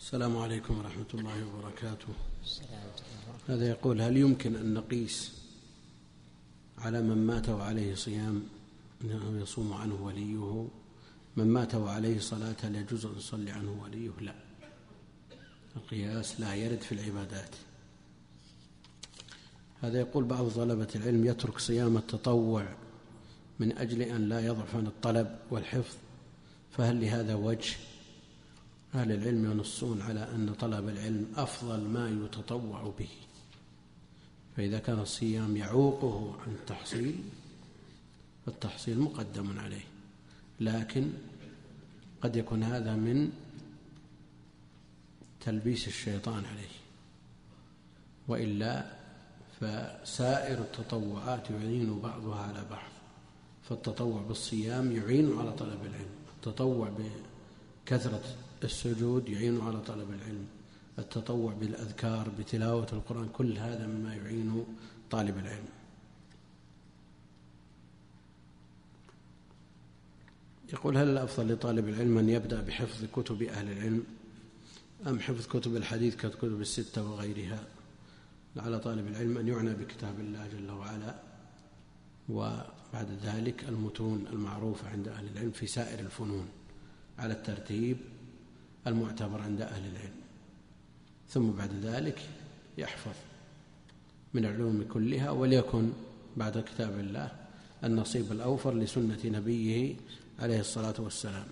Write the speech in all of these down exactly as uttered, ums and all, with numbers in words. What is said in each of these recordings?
السلام عليكم ورحمة الله وبركاته. هذا يقول: هل يمكن أن نقيس على من مات وعليه صيام أنه يصوم عنه وليه؟ من مات وعليه صلاة هل يجوز أن يصلي عنه وليه؟ لا، القياس لا يرد في العبادات. هذا يقول: بعض طلبة العلم يترك صيام التطوع من أجل أن لا يضعف عن الطلب والحفظ، فهل لهذا وجه؟ أهل العلم ينصون على أن طلب العلم أفضل ما يتطوع به، فإذا كان الصيام يعوقه عن التحصيل فالتحصيل مقدم عليه، لكن قد يكون هذا من تلبيس الشيطان عليه، وإلا فسائر التطوعات يعين بعضها على بعض. فالتطوع بالصيام يعين على طلب العلم، التطوع بكثرة السجود يعين على طلب العلم، التطوع بالأذكار بتلاوة القرآن، كل هذا مما يعين طالب العلم. يقول: هل الأفضل لطالب العلم أن يبدأ بحفظ كتب أهل العلم أم حفظ كتب الحديث ككتب الستة وغيرها؟ على طالب العلم أن يعنى بكتاب الله جل وعلا، وبعد ذلك المتون المعروفة عند أهل العلم في سائر الفنون على الترتيب المعتبر عند أهل العلم، ثم بعد ذلك يحفظ من العلوم كلها، وليكن بعد كتاب الله النصيب الأوفر لسنة نبيه عليه الصلاة والسلام.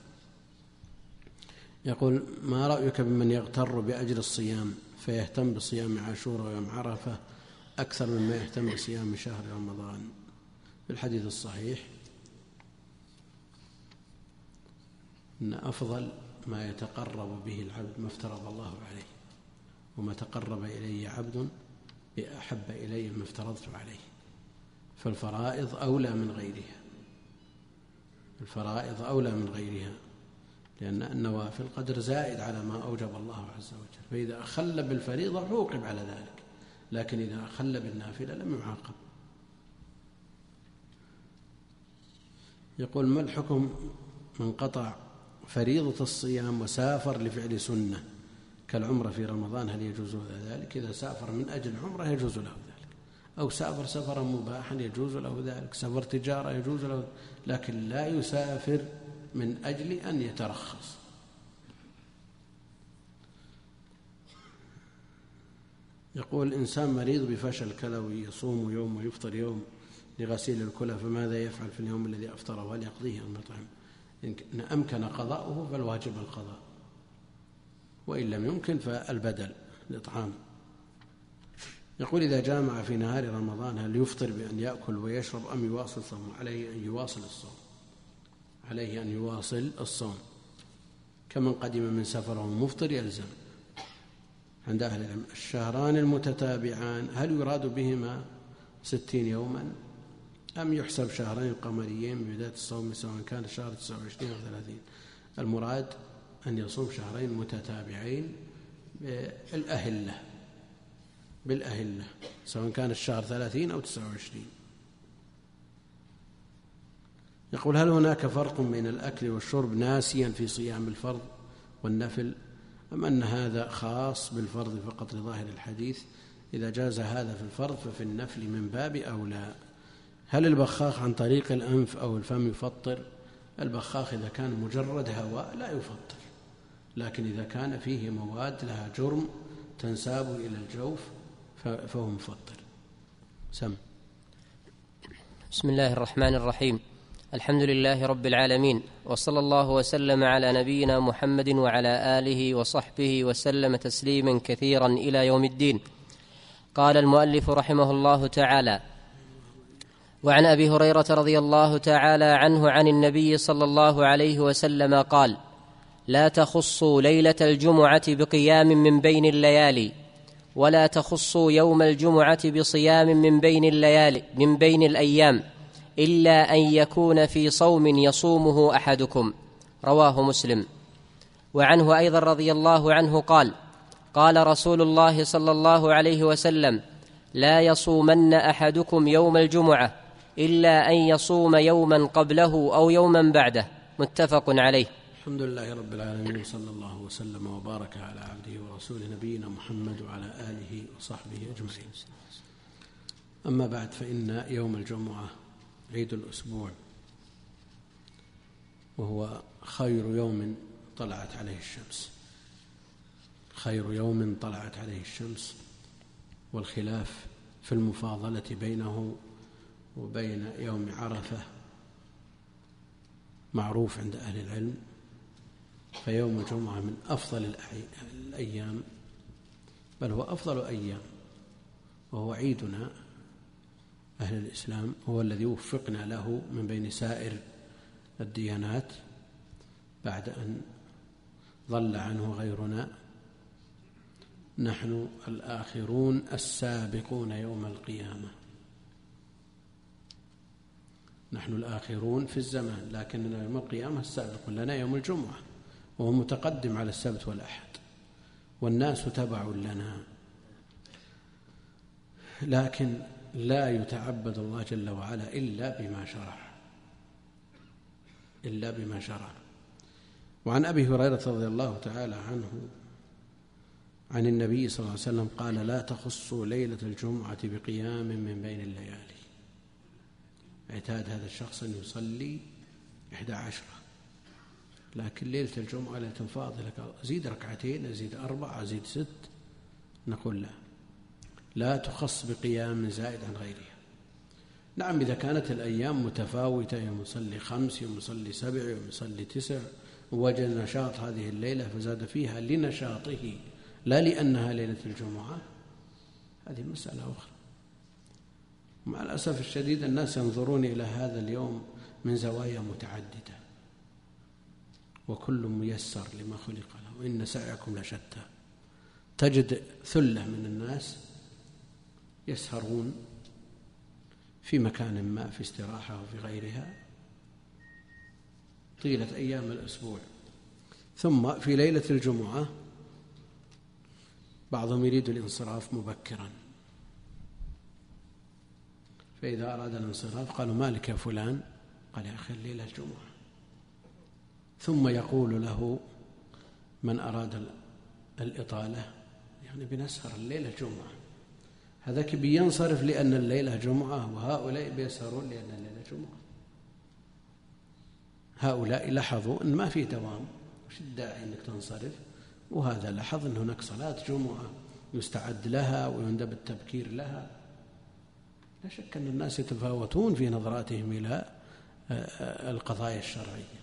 يقول: ما رأيك بمن يغتر بأجر الصيام فيهتم بصيام عاشوراء ويوم عرفة أكثر مما يهتم بصيام شهر رمضان؟ في الحديث الصحيح إن أفضل ما يتقرب به العبد ما افترض الله عليه، وما تقرب إلي عبد بأحب إلي ما افترضت عليه. فالفرائض أولى من غيرها، الفرائض أولى من غيرها، لأن النوافل قدر زائد على ما أوجب الله عز وجل، فإذا أخل بالفريضة عوقب على ذلك، لكن إذا أخل بالنافلة لم يعاقب. يقول: ما الحكم من قطع فريضة الصيام وسافر لفعل سنة كالعمرة في رمضان، هل يجوز له ذلك؟ إذا سافر من أجل عمرة يجوز له ذلك، أو سافر سفرا مباحا يجوز له ذلك، سفر تجارة يجوز له، لكن لا يسافر من أجل أن يترخص. يقول: إنسان مريض بفشل كلوي يصوم يوم ويفطر يوم لغسيل الكلى، فماذا يفعل في اليوم الذي أفطره؟ هل يقضيه المطعم؟ إن أمكن قضاؤه فالواجب القضاء، وإن لم يمكن فالبدل الإطعام. يقول: إذا جامع في نهار رمضان هل يفطر بأن يأكل ويشرب أم يواصل صومه؟ عليه أن يواصل الصوم، عليه أن يواصل الصوم، كمن قدم من سفره مفطر يلزم. عند أهل العلم الشهران المتتابعان هل يراد بهما ستين يوما أم يحسب شهرين قمريين ببداية الصوم سواء كان الشهر تسعة وعشرين أو ثلاثين؟ المراد أن يصوم شهرين متتابعين بالأهلة بالأهلة سواء كان الشهر ثلاثين أو تسعة وعشرين. يقول: هل هناك فرق بين الأكل والشرب ناسيا في صيام الفرض والنفل، أم أن هذا خاص بالفرض فقط لظاهر الحديث؟ إذا جاز هذا في الفرض ففي النفل من باب أولى. هل البخاخ عن طريق الأنف أو الفم يفطر؟ البخاخ إذا كان مجرد هواء لا يفطر، لكن إذا كان فيه مواد لها جرم تنساب إلى الجوف فهو مفطر. سم. بسم الله الرحمن الرحيم. الحمد لله رب العالمين، وصلى الله وسلم على نبينا محمد وعلى آله وصحبه وسلم تسليما كثيرا إلى يوم الدين. قال المؤلف رحمه الله تعالى: وعن أبي هريرة رضي الله تعالى عنه عن النبي صلى الله عليه وسلم قال: لا تخصوا ليلة الجمعة بقيام من بين الليالي، ولا تخصوا يوم الجمعة بصيام من بين الليالي من بين الأيام، إلا أن يكون في صوم يصومه أحدكم. رواه مسلم. وعنه أيضا رضي الله عنه قال: قال رسول الله صلى الله عليه وسلم: لا يصومن أحدكم يوم الجمعة إلا أن يصوم يوما قبله أو يوما بعده. متفق عليه. الحمد لله رب العالمين، وصلى الله وسلم وبارك على عبده ورسوله نبينا محمد وعلى آله وصحبه أجمعين. أما بعد، فإن يوم الجمعة عيد الأسبوع، وهو خير يوم طلعت عليه الشمس، خير يوم طلعت عليه الشمس، والخلاف في المفاضلة بينه وبين يوم عرفة معروف عند أهل العلم. فيوم الجمعة من أفضل الأيام، بل هو أفضل أيام، وهو عيدنا أهل الإسلام، هو الذي وفقنا له من بين سائر الديانات بعد أن ضل عنه غيرنا. نحن الآخرون السابقون يوم القيامة، نحن الآخرون في الزمان، لكننا يوم القيامة السابق لنا يوم الجمعة، وهو متقدم على السبت والأحد، والناس تبع لنا. لكن لا يتعبد الله جل وعلا إلا بما شرع، إلا بما شرع. وعن أبي هريرة رضي الله تعالى عنه عن النبي صلى الله عليه وسلم قال: لا تخصوا ليلة الجمعة بقيام من بين الليالي. اعتاد هذا الشخص أن يصلي إحدى عشرة، لكن ليلة الجمعة ليلة فاضلة، أزيد ركعتين، أزيد أربعة، أزيد ست. نقول لا، لا تخص بقيام زائد عن غيرها. نعم، إذا كانت الأيام متفاوتة، يوم يصلي خمس، يوم يصلي سبع، يوم يصلي تسع، ووجد نشاط هذه الليلة فزاد فيها لنشاطه لا لأنها ليلة الجمعة، هذه مسألة أخرى. مع الأسف الشديد الناس ينظرون إلى هذا اليوم من زوايا متعددة، وكل ميسر لما خلق له، وإن سعيكم لشتى. تجد ثلة من الناس يسهرون في مكان ما، في استراحة وفي غيرها، طيلة أيام الأسبوع، ثم في ليلة الجمعة بعضهم يريد الانصراف مبكرا، فإذا أراد الانصراف قالوا: مالك يا فلان؟ قال: يا أخي الليلة الجمعة. ثم يقول له من أراد الإطالة: يعني بنسهر الليلة الجمعة. هذاك بينصرف لأن الليلة جمعة، وهؤلاء بيسهرون لأن الليلة جمعة. هؤلاء لاحظوا أن ما في دوام، وش الداعي أنك تنصرف؟ وهذا لاحظ أن هناك صلاة جمعة يستعد لها ويندب التبكير لها. لا شك أن الناس يتفاوتون في نظراتهم إلى القضايا الشرعية،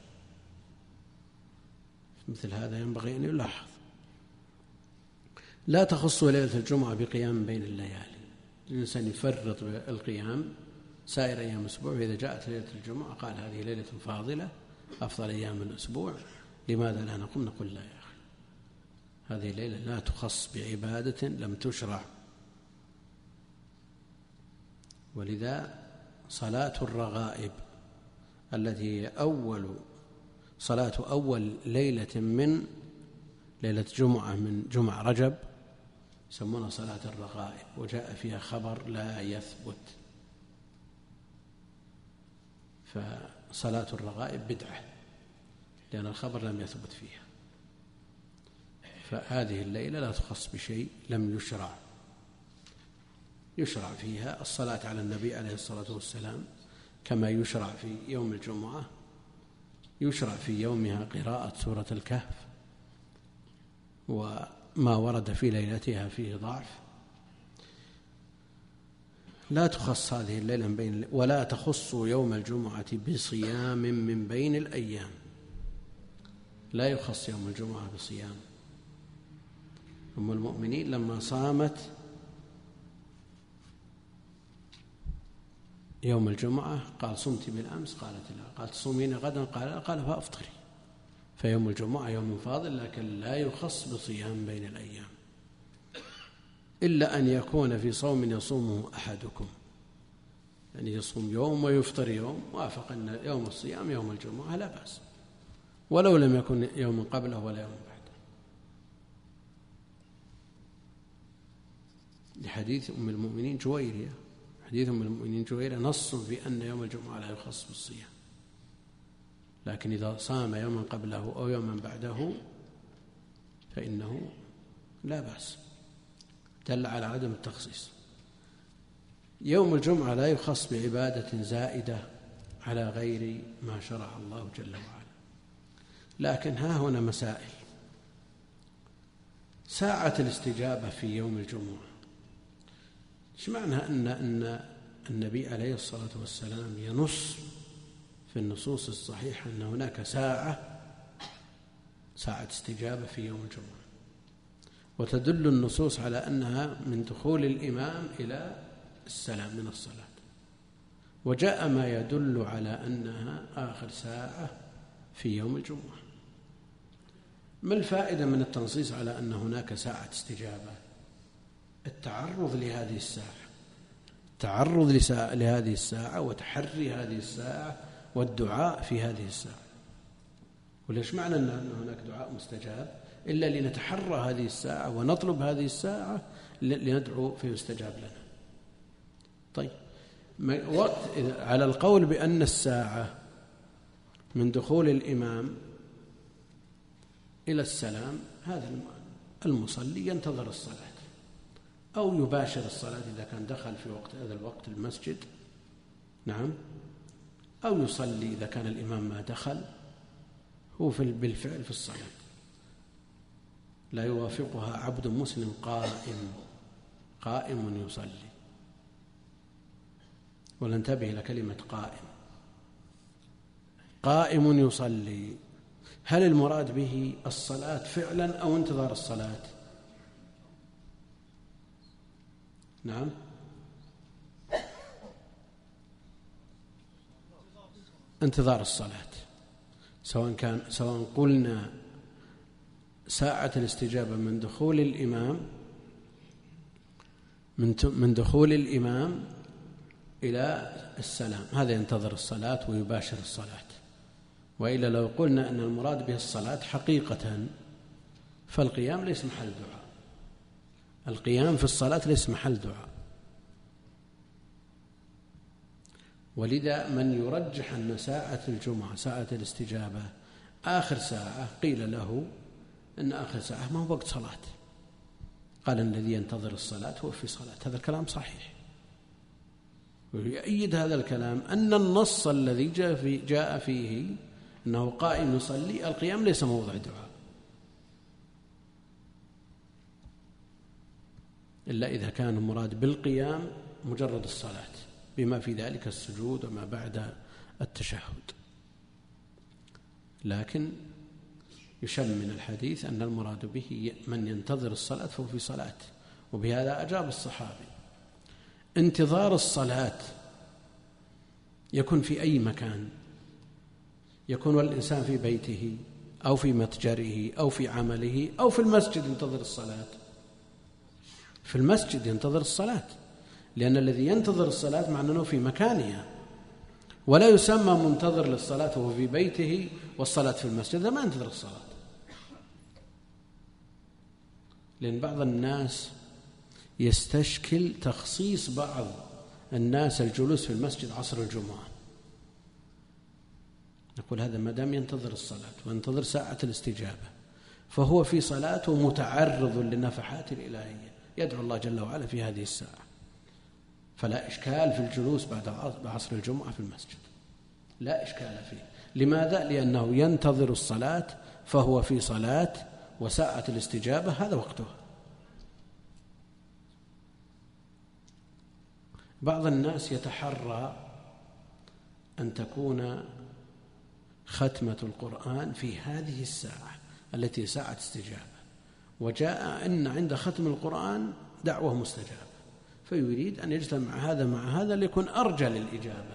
مثل هذا ينبغي أن يلاحظ. لا تخص ليلة الجمعة بقيام بين الليالي، الإنسان يفرط بالقيام سائر أيام الأسبوع، فإذا جاءت ليلة الجمعة قال: هذه ليلة فاضلة أفضل أيام الأسبوع، لماذا لا نقوم؟ نقول: لا يا أخي، هذه ليلة لا تخص بعبادة لم تشرع. ولذا صلاة الرغائب التي هي أول صلاة أول ليلة من ليلة جمعة من جمع رجب يسمونها صلاة الرغائب، وجاء فيها خبر لا يثبت، فصلاة الرغائب بدعة لأن الخبر لم يثبت فيها. فهذه الليلة لا تخص بشيء لم يشرع. يشرع فيها الصلاة على النبي عليه الصلاة والسلام كما يشرع في يوم الجمعة، يشرع في يومها قراءة سورة الكهف، وما ورد في ليلتها فيه ضعف. لا تخص هذه الليلة من بين، ولا تخص يوم الجمعة بصيام من بين الأيام، لا يخص يوم الجمعة بصيام. أم المؤمنين لما صامت يوم الجمعة قال: صمت بالأمس؟ قالت: لا. قالت: تصومين غدا؟ قال: قال: فأفطري. فيوم الجمعة يوم فاضل، لكن لا يخص بصيام بين الأيام، إلا أن يكون في صوم يصومه أحدكم، يعني يصوم يوم ويفطر يوم، وافق أن يوم الصيام يوم الجمعة لا بأس، ولو لم يكن يوم قبله ولا يوم بعده، لحديث أم المؤمنين جويرية. حديث أم المؤمنين جويرية نص في أن يوم الجمعة لا يخص بالصيام، لكن إذا صام يوما قبله أو يوما بعده فإنه لا بأس، دل على عدم التخصيص. يوم الجمعة لا يخص بعبادة زائدة على غير ما شرع الله جل وعلا. لكن ها هنا مسائل. ساعة الاستجابة في يوم الجمعة، ايش معنى أن أن النبي عليه الصلاة والسلام ينص في النصوص الصحيحة أن هناك ساعة ساعة استجابة في يوم الجمعة، وتدل النصوص على أنها من دخول الإمام إلى السلام من الصلاة، وجاء ما يدل على أنها آخر ساعة في يوم الجمعة. ما الفائدة من التنصيص على أن هناك ساعة استجابة؟ التعرض لهذه الساعة، التعرض لهذه الساعة وتحري هذه الساعة والدعاء في هذه الساعة. وليش معنى أن هناك دعاء مستجاب إلا لنتحرى هذه الساعة ونطلب هذه الساعة لندعو فيستجاب لنا. طيب، وقت على القول بأن الساعة من دخول الإمام إلى السلام، هذا المصلي ينتظر الصلاة أو يباشر الصلاة إذا كان دخل في وقت هذا الوقت المسجد، نعم، أو يصلي إذا كان الإمام ما دخل، هو بالفعل في الصلاة، لا يوافقها عبد مسلم قائم قائم يصلي. ولننتبه إلى كلمة قائم. قائم يصلي، هل المراد به الصلاة فعلا أو انتظار الصلاة؟ نعم، انتظار الصلاة. سواء كان سواء قلنا ساعة الاستجابة من دخول الإمام من من دخول الإمام إلى السلام، هذا ينتظر الصلاة ويباشر الصلاة. وإلا لو قلنا أن المراد به الصلاة حقيقة فالقيام ليس محل دعاء، القيام في الصلاة ليس محل دعاء. ولذا من يرجح أن ساعة الجمعة ساعة الاستجابة آخر ساعة، قيل له أن آخر ساعة ما هو وقت صلاة، قال الذي ينتظر الصلاة هو في صلاة. هذا الكلام صحيح، ويؤيد هذا الكلام أن النص الذي جاء, في جاء فيه أنه قائم يصلي، القيام ليس موضع دعاء إلا إذا كان المراد بالقيام مجرد الصلاة بما في ذلك السجود وما بعد التشهد. لكن يشم من الحديث أن المراد به من ينتظر الصلاة فهو في صلاة، وبهذا أجاب الصحابي. انتظار الصلاة يكون في أي مكان، يكون والإنسان في بيته أو في متجره أو في عمله أو في المسجد ينتظر الصلاة. في المسجد ينتظر الصلاة، لأن الذي ينتظر الصلاة معناه أنه في مكانها، ولا يسمى منتظر للصلاة وهو في بيته والصلاة في المسجد، ما ينتظر الصلاة. لأن بعض الناس يستشكل تخصيص بعض الناس الجلوس في المسجد عصر الجمعة، نقول هذا ما دام ينتظر الصلاة وينتظر ساعة الاستجابة فهو في صلاة متعرض للنفحات الإلهية، يدعو الله جل وعلا في هذه الساعة، فلا إشكال في الجلوس بعد عصر الجمعة في المسجد، لا إشكال فيه. لماذا؟ لأنه ينتظر الصلاة فهو في صلاة، وساعة الاستجابة هذا وقتها. بعض الناس يتحرى أن تكون ختمة القرآن في هذه الساعة التي ساعة استجابة، وجاء أن عند ختم القرآن دعوة مستجابة، فيريد أن يجتمع هذا مع هذا ليكون أرجى للإجابة.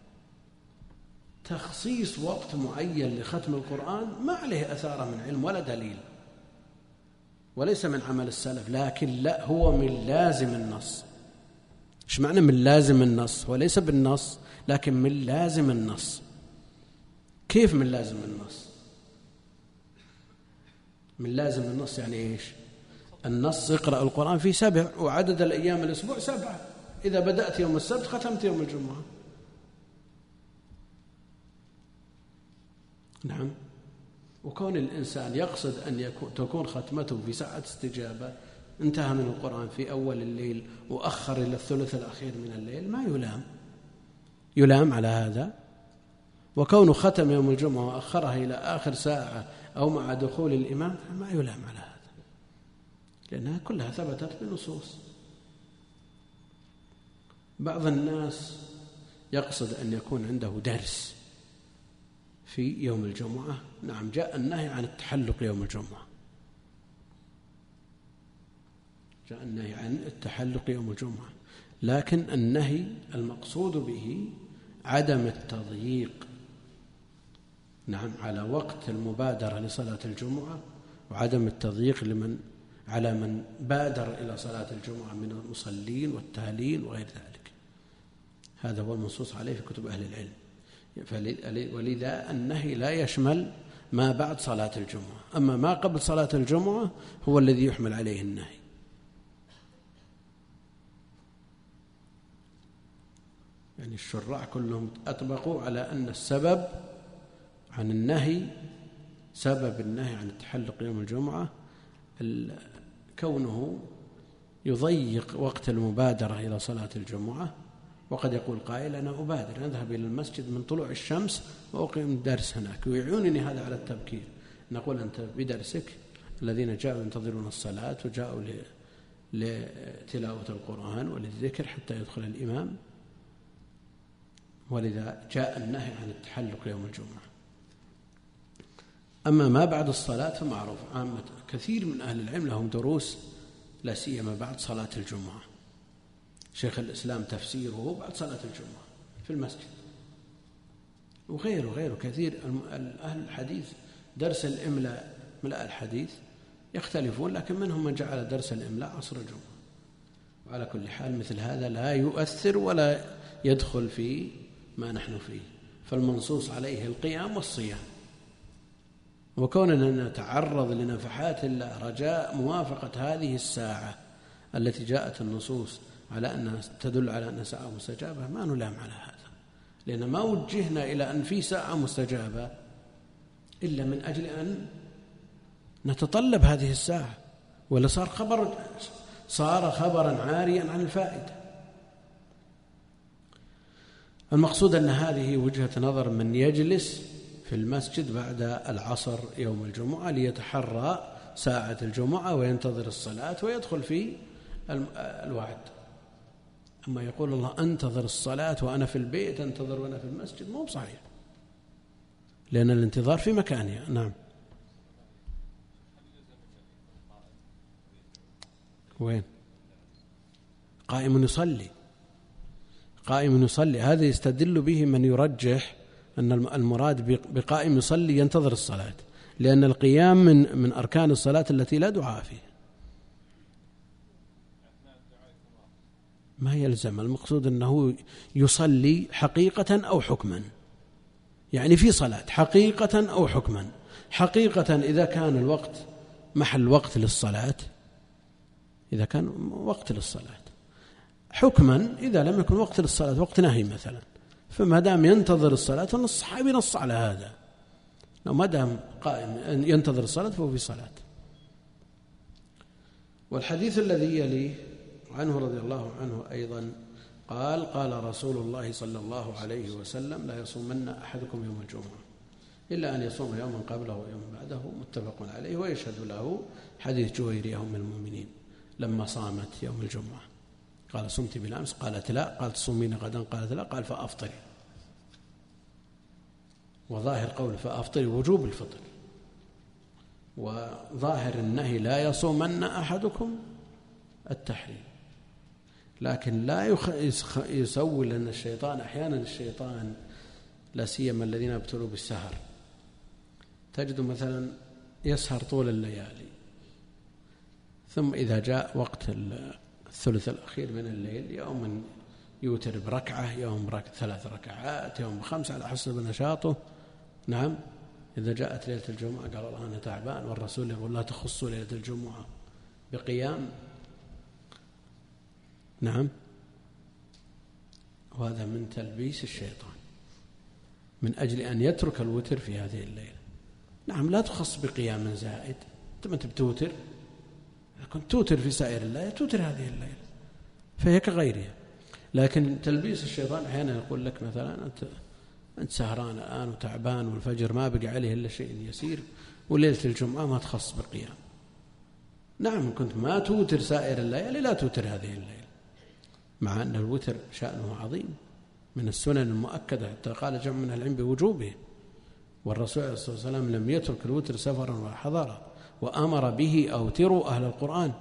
تخصيص وقت معين لختم القرآن ما عليه أثار من علم ولا دليل، وليس من عمل السلف، لكن لا هو من لازم النص. إيش معنى من لازم النص؟ وليس بالنص، لكن من لازم النص. كيف من لازم النص؟ من لازم النص يعني إيش؟ النص اقرأ القرآن في سبع، وعدد الأيام الأسبوع سبعة، إذا بدأت يوم السبت ختمت يوم الجمعة. نعم. وكون الإنسان يقصد أن يكون تكون ختمته في ساعة استجابة، انتهى من القرآن في أول الليل وأخر إلى الثلث الأخير من الليل، ما يلام يلام على هذا. وكونه ختم يوم الجمعة وأخرها إلى آخر ساعة أو مع دخول الإمام ما يلام على هذا، لأنها كلها ثبتت بنصوص. بعض الناس يقصد أن يكون عنده درس في يوم الجمعة. نعم، جاء النهي عن التحلق يوم الجمعة، جاء النهي عن التحلق يوم الجمعة، لكن النهي المقصود به عدم التضييق، نعم، على وقت المبادرة لصلاة الجمعة، وعدم التضييق لمن على من بادر إلى صلاة الجمعة من المصلين والتالين وغير ذلك. هذا هو المنصوص عليه في كتب أهل العلم. ولذا النهي لا يشمل ما بعد صلاة الجمعة، أما ما قبل صلاة الجمعة هو الذي يحمل عليه النهي. يعني الشراع كلهم أطبقوا على أن السبب عن النهي، سبب النهي عن التحلق يوم الجمعة كونه يضيق وقت المبادرة إلى صلاة الجمعة. وقد يقول قائل أنا أبادر، أذهب إلى المسجد من طلوع الشمس وأقيم الدرس هناك ويعونني هذا على التبكير. نقول أنت بدرسك، الذين جاءوا ينتظرون الصلاة وجاءوا لتلاوة القرآن وللذكر حتى يدخل الإمام، ولذا جاء النهي عن التحلق يوم الجمعة. أما ما بعد الصلاة فمعروف، عامة كثير من أهل العلم لهم دروس لا سيما بعد صلاة الجمعة. شيخ الإسلام تفسيره بعد صلاة الجمعة في المسجد، وغيره غيره كثير. أهل الحديث درس الإملاء ملأ الحديث يختلفون، لكن منهم من جعل درس الإملاء عصر الجمعة. وعلى كل حال مثل هذا لا يؤثر ولا يدخل في ما نحن فيه، فالمنصوص عليه القيام والصيام. وكوننا نتعرض لنفحات الله رجاء موافقة هذه الساعة التي جاءت النصوص على أنها تدل على أنها ساعة مستجابة، ما نلام على هذا، لأن ما وجهنا إلى أن في ساعة مستجابة إلا من أجل أن نتطلب هذه الساعة، ولا صار خبر صار خبرا عاريا عن الفائدة. المقصود أن هذه وجهة نظر من يجلس في المسجد بعد العصر يوم الجمعة ليتحرى ساعة الجمعة وينتظر الصلاة ويدخل في الوعد. أما يقول الله أنتظر الصلاة وأنا في البيت، أنتظر وأنا في المسجد، مو بصحيح، لأن الانتظار في مكانها. نعم. وين؟ قائم يصلي، قائم يصلي، هذا يستدل به من يرجح أن المراد بقائم يصلي ينتظر الصلاة، لأن القيام من من أركان الصلاة التي لا دعاء فيه. ما يلزم، المقصود أنه يصلي حقيقة أو حكما، يعني في صلاة حقيقة أو حكما. حقيقة إذا كان الوقت محل وقت للصلاة، إذا كان وقت للصلاة. حكما إذا لم يكن وقت للصلاة، وقت نهي مثلا، فما دام ينتظر الصلاة، أن الصحابي نص على هذا، لو ما دام قائم ينتظر الصلاة فهو في صلاة. والحديث الذي يليه عنه رضي الله عنه أيضا قال قال رسول الله صلى الله عليه وسلم لا يصومن أحدكم يوم الجمعة إلا أن يصوم يوما قبله ويوما بعده، متفق عليه. ويشهد له حديث جويرية أم المؤمنين لما صامت يوم الجمعة قال صمت بالأمس؟ قالت لا. قالت صومين غدا؟ قالت لا. قال فأفطري. وظاهر قول فأفطري وجوب الفطر، وظاهر النهي لا يصومن أحدكم التحريم. لكن لا يسوي، لأن الشيطان أحيانا الشيطان لا سيما الذين ابتلوا بالسهر تجد مثلا يسهر طول الليالي، ثم إذا جاء وقت الثلث الأخير من الليل يوم يوتر بركعة، يوم برك ثلاث ركعات، يوم خمسة على حسب نشاطه. نعم. إذا جاءت ليلة الجمعة قال الله أنا تعبان، والرسول يقول لا تخصوا ليلة الجمعة بقيام. نعم. وهذا من تلبيس الشيطان من أجل أن يترك الوتر في هذه الليلة. نعم لا تخص بقيام زائد. أنت ما تبتوتر، كنت توتر في سائر الليلة توتر هذه الليلة فهي كغيرها. لكن تلبيس الشيطان أحيانا يقول لك مثلا أنت أنت سهران الآن وتعبان والفجر ما بقى عليه إلا شيء يسير وليلة الجمعة ما تخص بقيام. نعم كنت ما توتر سائر الليالي لا توتر هذه الليلة، مع أن الوتر شأنه عظيم من السنن المؤكدة حتى قال جمع من العلم بوجوبه، والرسول عليه الصلاة والسلام لم يترك الوتر سفرا ولا حضرا وأمر به أوتروا أهل القرآن.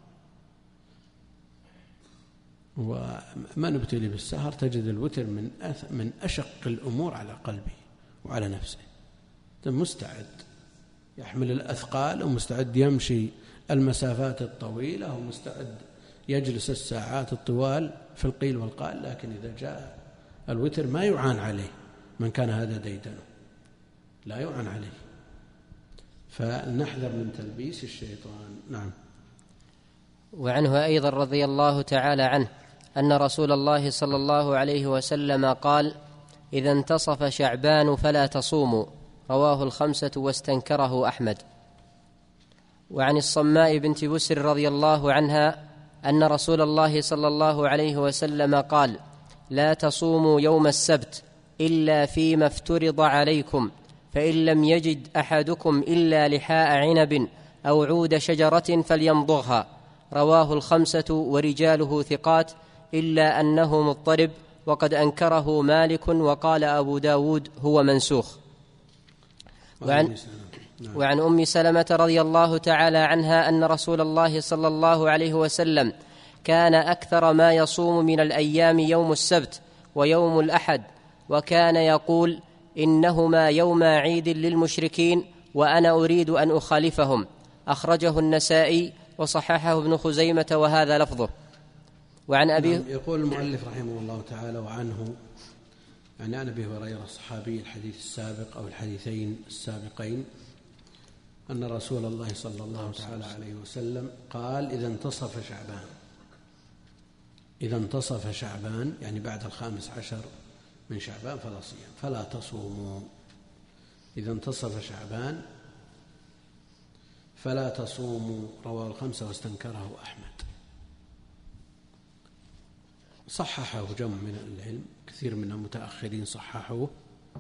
وما نبتلي بالسهر تجد الوتر من من أشق الأمور على قلبه وعلى نفسه، مستعد يحمل الأثقال ومستعد يمشي المسافات الطويلة ومستعد يجلس الساعات الطوال في القيل والقال، لكن إذا جاء الوتر ما يعان عليه. من كان هذا ديدنه لا يعان عليه، فنحذر من تلبيس الشيطان. نعم. وعنه أيضا رضي الله تعالى عنه أن رسول الله صلى الله عليه وسلم قال: إذا انتصف شعبان فلا تصوموا، رواه الخمسة واستنكره أحمد. وعن الصماء بنت بسر رضي الله عنها أن رسول الله صلى الله عليه وسلم قال: لا تصوموا يوم السبت إلا فيما افترض عليكم، فإن لم يجد أحدكم إلا لحاء عنب أو عود شجرة فليمضغها، رواه الخمسة ورجاله ثقات إلا أنه مضطرب، وقد أنكره مالك وقال أبو داود هو منسوخ. وعن, وعن أم سلمة رضي الله تعالى عنها أن رسول الله صلى الله عليه وسلم كان أكثر ما يصوم من الأيام يوم السبت ويوم الأحد، وكان يقول: إنهما يوم عيد للمشركين وأنا أريد أن أخالفهم، أخرجه النسائي وصححه ابن خزيمة وهذا لفظه. وعن أبي نعم. يقول المؤلف رحمه الله تعالى: وعنه يعني عن أبي هريرة الصحابي الحديث السابق أو الحديثين السابقين أن رسول الله صلى الله تعالى عليه وسلم قال: إذا انتصف شعبان، إذا انتصف شعبان يعني بعد الخامس عشر من شعبان فلا صيام فلا تصوموا. إذا انتصف شعبان فلا تصوموا، رواه الخمسة واستنكره أحمد. صححه جمع من العلم، كثير من المتأخرين صححوه،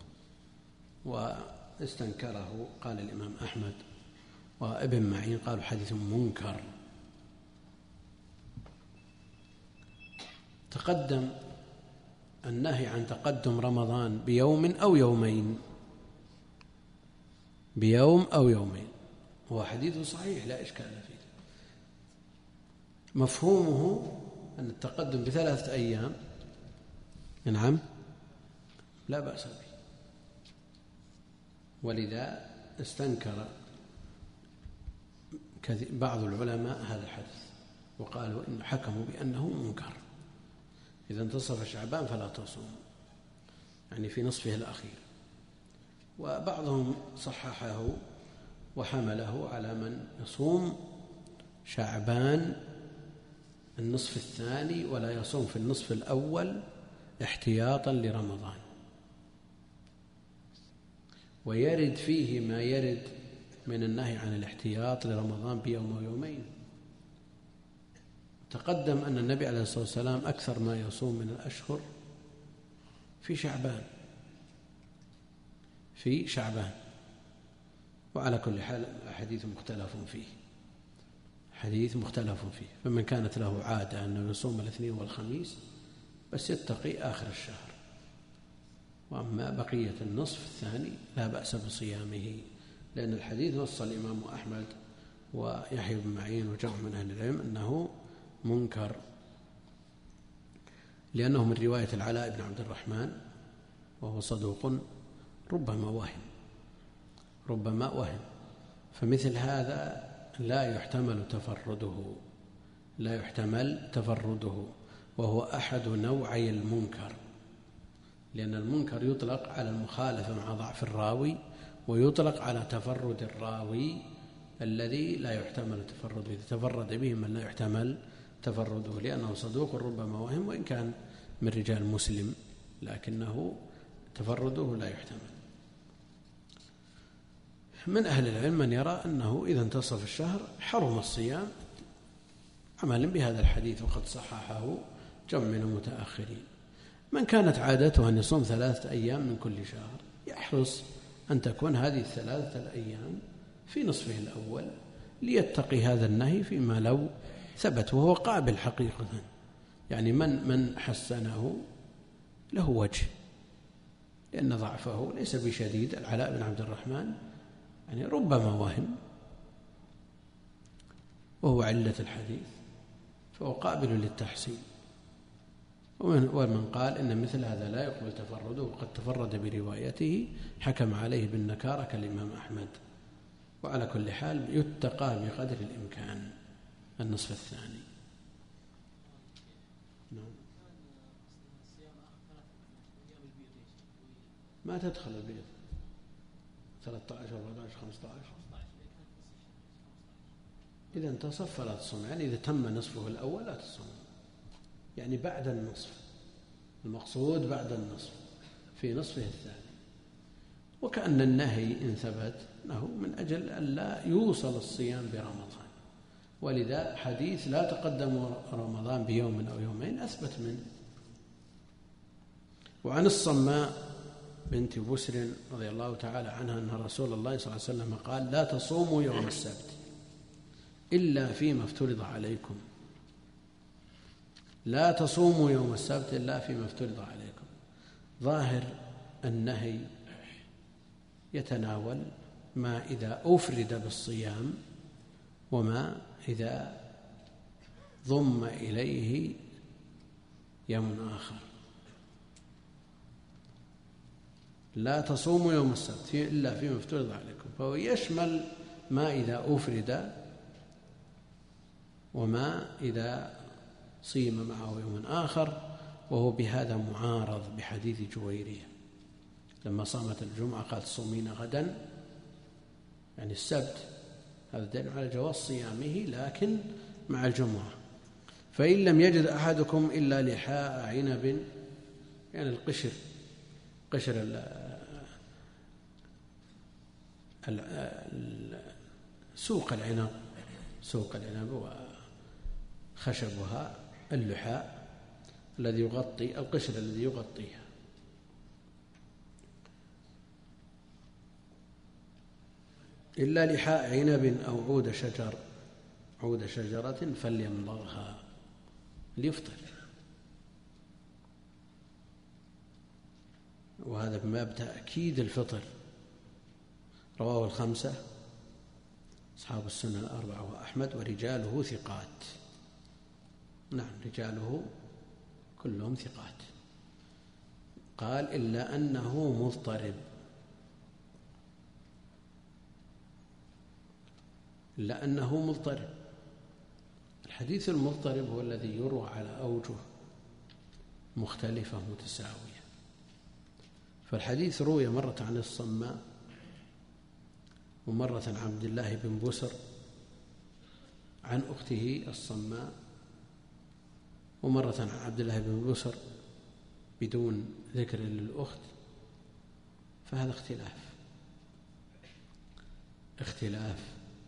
واستنكره قال الإمام أحمد وابن معين قالوا حديث منكر. تقدم النهي عن تقدم رمضان بيوم أو يومين، بيوم أو يومين، هو حديث صحيح لا إشكال فيه. مفهومه أن التقدم بثلاثة أيام نعم لا بأس به، ولذا استنكر بعض العلماء هذا الحديث وقالوا إن حكموا بأنه منكر. إذا انتصف شعبان فلا تصوم يعني في نصفه الأخير، وبعضهم صححه وحمله على من يصوم شعبان النصف الثاني ولا يصوم في النصف الأول احتياطا لرمضان، ويرد فيه ما يرد من النهي عن الاحتياط لرمضان بيوم ويومين. تقدم أن النبي عليه الصلاة والسلام أكثر ما يصوم من الأشهر في شعبان في شعبان وعلى كل حال حديث مختلف فيه حديث مختلف فيه فمن كانت له عادة أنه يصوم الاثنين والخميس بس يتقي آخر الشهر، وأما بقية النصف الثاني لا بأس بصيامه، لأن الحديث نص الإمام أحمد ويحيى بن معين وجمع من أهل العلم أنه منكر، لأنه من رواية العلاء بن عبد الرحمن وهو صدوق ربما وهم ربما وهم فمثل هذا لا يحتمل تفرده لا يحتمل تفرده وهو أحد نوعي المنكر، لأن المنكر يطلق على المخالفة مع ضعف الراوي، ويطلق على تفرد الراوي الذي لا يحتمل تفرده، إذا تفرد به من لا يحتمل تفرده، لأنه صدوق ربما وهم وإن كان من رجال مسلم لكنه تفرده لا يحتمل. من أهل العلم من يرى أنه إذا انتصف الشهر حرم الصيام عملا بهذا الحديث، وقد صححه جمع من المتأخرين. من كانت عادته أن يصوم ثلاثة أيام من كل شهر يحرص أن تكون هذه الثلاثة الأيام في نصفه الأول ليتقي هذا النهي فيما لو ثبت، وهو قابل حقيقة. يعني من من حسنه له وجه، لأن ضعفه ليس بشديد. العلاء بن عبد الرحمن يعني ربما وهم وهو علة الحديث، فهو قابل للتحسين. ومن, ومن قال إن مثل هذا لا يقبل تفرده وقد تفرد بروايته حكم عليه بالنكارة كالإمام أحمد. وعلى كل حال يتقى بقدر الإمكان النصف الثاني. نعم. ما تدخل البيض ثلاثة عشر أربعة عشر خمسة عشر إذا انتصف فلا تصوم، يعني إذا تم نصفه الأول لا تصوم، يعني بعد النصف، المقصود بعد النصف في نصفه الثاني. وكأن النهي إن ثبت أنه من أجل أن لا يوصل الصيام برمضان، ولذا حديث لا تقدم رمضان بيوم أو يومين أثبت منه. وعن الصماء بنت بسر رضي الله تعالى عنها أن رسول الله صلى الله عليه وسلم قال: لا تصوموا يوم السبت إلا فيما افترض عليكم. لا تصوموا يوم السبت إلا فيما افترض عليكم. ظاهر النهي يتناول ما إذا أفرد بالصيام وما إذا ضم إليه يوم آخر. لا تصوموا يوم السبت إلا فيما افترض عليكم، فهو يشمل ما إذا أفرد وما إذا صيم معه يوم آخر، وهو بهذا معارض بحديث جويرية لما صامت الجمعة قالت صومين غدا، يعني السبت، هذا دليل على جواز صيامه لكن مع الجمعة. فإن لم يجد أحدكم إلا لحاء عنب، يعني القشر، قشر ال ال سوق العنب، سوق العنب وخشبها اللحاء الذي يغطي القشر الذي يغطيها، إلا لحاء عنب أو عود شجر، عود شجرة فليمضغها ليفطر. وهذا بما تأكيد الفطر. رواه الخمسة أصحاب السنة الأربعة وأحمد، ورجاله ثقات. نعم، رجاله كلهم ثقات. قال: إلا أنه مضطرب. إلا أنه مضطرب. الحديث المضطرب هو الذي يروى على أوجه مختلفة متساوية. فالحديث روي مرة عن الصماء، ومرة عن عبد الله بن بسر عن أخته الصماء، ومرة عن عبد الله بن بسر بدون ذكر للأخت. فهذا اختلاف اختلاف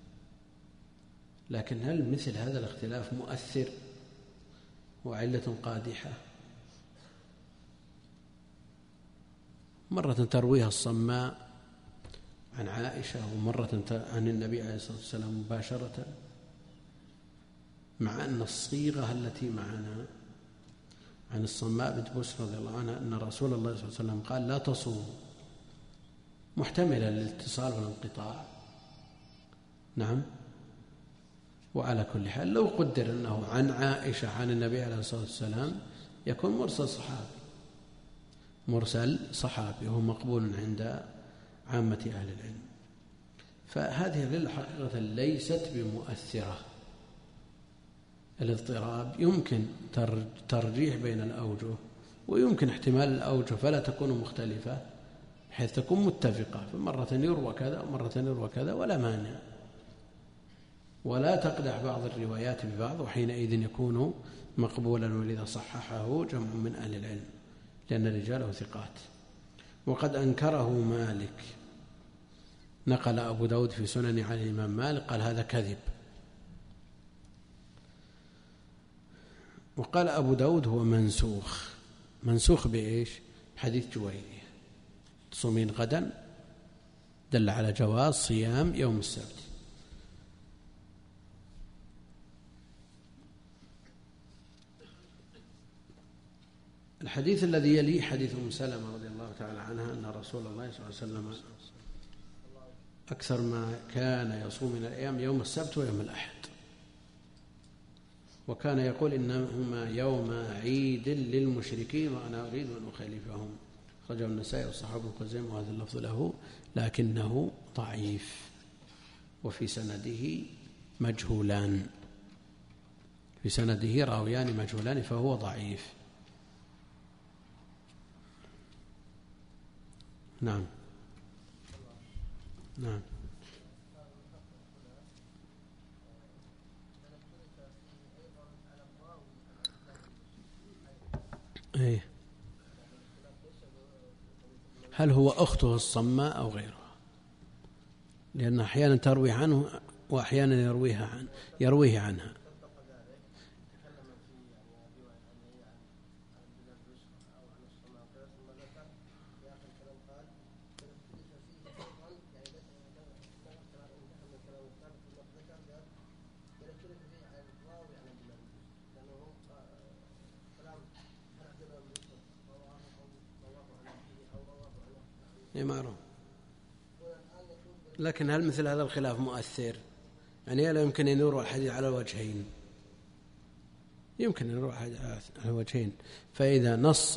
لكن هل مثل هذا الاختلاف مؤثر وعلة قادحة؟ مرة ترويها الصماء عن عائشة، ومرة عن النبي عليه الصلاة والسلام مباشرة، مع أن الصيغة التي معنا عن الصماء بنت بسر رضي الله عنها أن رسول الله صلى الله عليه وسلم قال: لا تصوموا، محتملة للاتصال والانقطاع. نعم. وعلى كل حال لو قدر أنه عن عائشة عن النبي عليه الصلاة والسلام يكون مرسل صحابي، مرسل صحابي وهو مقبول عند عامة أهل العلم. فهذه العلة حقيقة ليست بمؤثرة. الاضطراب يمكن ترجيح بين الأوجه، ويمكن احتمال الأوجه فلا تكون مختلفة بحيث تكون متفقة، فمرة يروى كذا ومرة يروى كذا ولا مانع، ولا تقدح بعض الروايات ببعض، وحينئذ يكون مقبولا، ولذا صححه جمع من أهل العلم لأن رجاله ثقات. وقد أنكره مالك. نقل أبو داود في سنن عن الإمام مالك قال هذا كذب. وقال أبو داود هو منسوخ. منسوخ بإيش؟ حديث جويرية تصومين غدا دل على جواز صيام يوم السبت. الحديث الذي يليه حديث أم سلمة رضي الله تعالى عنها أن رسول الله صلى الله عليه وسلم أكثر ما كان يصوم من الأيام يوم السبت ويوم الأحد، وكان يقول إنهما يوم عيد للمشركين وأنا أريد أن أخالفهم. أخرجه النسائي والصحابة بن خزيمة وهذا اللفظ له، لكنه ضعيف وفي سنده مجهولان، في سنده راويان مجهولان فهو ضعيف. نعم نعم. إيه؟ هل هو أخته الصماء أو غيرها؟ لأن أحيانا تروي عنه وأحيانا يرويها عن يرويه عنها. معروف. لكن هل مثل هذا الخلاف مؤثر؟ يعني لا يمكن أن يروى الحديث على الوجهين، يمكن أن يروى على الوجهين. فإذا نص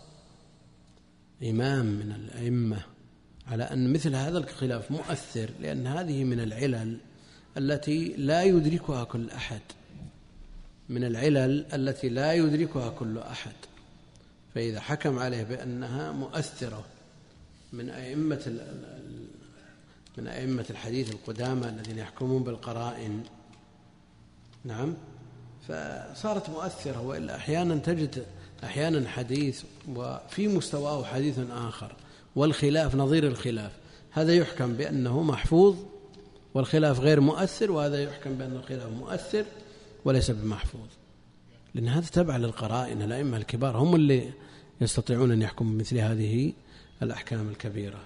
إمام من الأئمة على أن مثل هذا الخلاف مؤثر، لأن هذه من العلل التي لا يدركها كل أحد، من العلل التي لا يدركها كل أحد، فإذا حكم عليه بأنها مؤثرة من أئمة من أئمة الحديث القدامى الذين يحكمون بالقرائن، نعم، فصارت مؤثرة. وإلا أحيانا تجد أحيانا حديث وفي مستواه حديث آخر والخلاف نظير الخلاف، هذا يحكم بأنه محفوظ والخلاف غير مؤثر، وهذا يحكم بأن الخلاف مؤثر وليس بمحفوظ، لأن هذا تبع للقرائن. الأئمة الكبار هم اللي يستطيعون أن يحكموا مثل هذه الأحكام الكبيرة.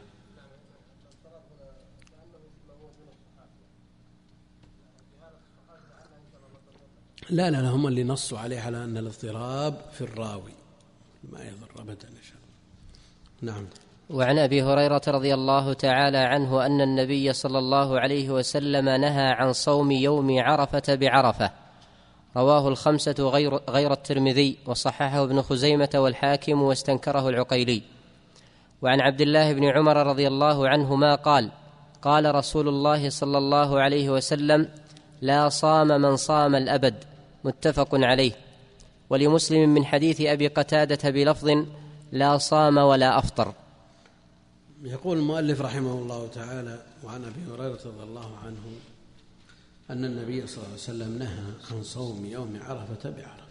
لا لا هم اللي نصوا عليه على أن الاضطراب في الراوي ما يضر أبدا إن شاء الله. نعم. وعن أبي هريرة رضي الله تعالى عنه أن النبي صلى الله عليه وسلم نهى عن صوم يوم عرفة بعرفة، رواه الخمسة غير, غير الترمذي، وصححه ابن خزيمة والحاكم واستنكره العقيلي. وعن عبد الله بن عمر رضي الله عنهما قال: قال رسول الله صلى الله عليه وسلم: لا صام من صام الأبد، متفق عليه. ولمسلم من حديث أبي قتادة بلفظ: لا صام ولا أفطر. يقول المؤلف رحمه الله تعالى: وعن أبي هريرة رضي الله عنه أن النبي صلى الله عليه وسلم نهى عن صوم يوم عرفة بعرفة.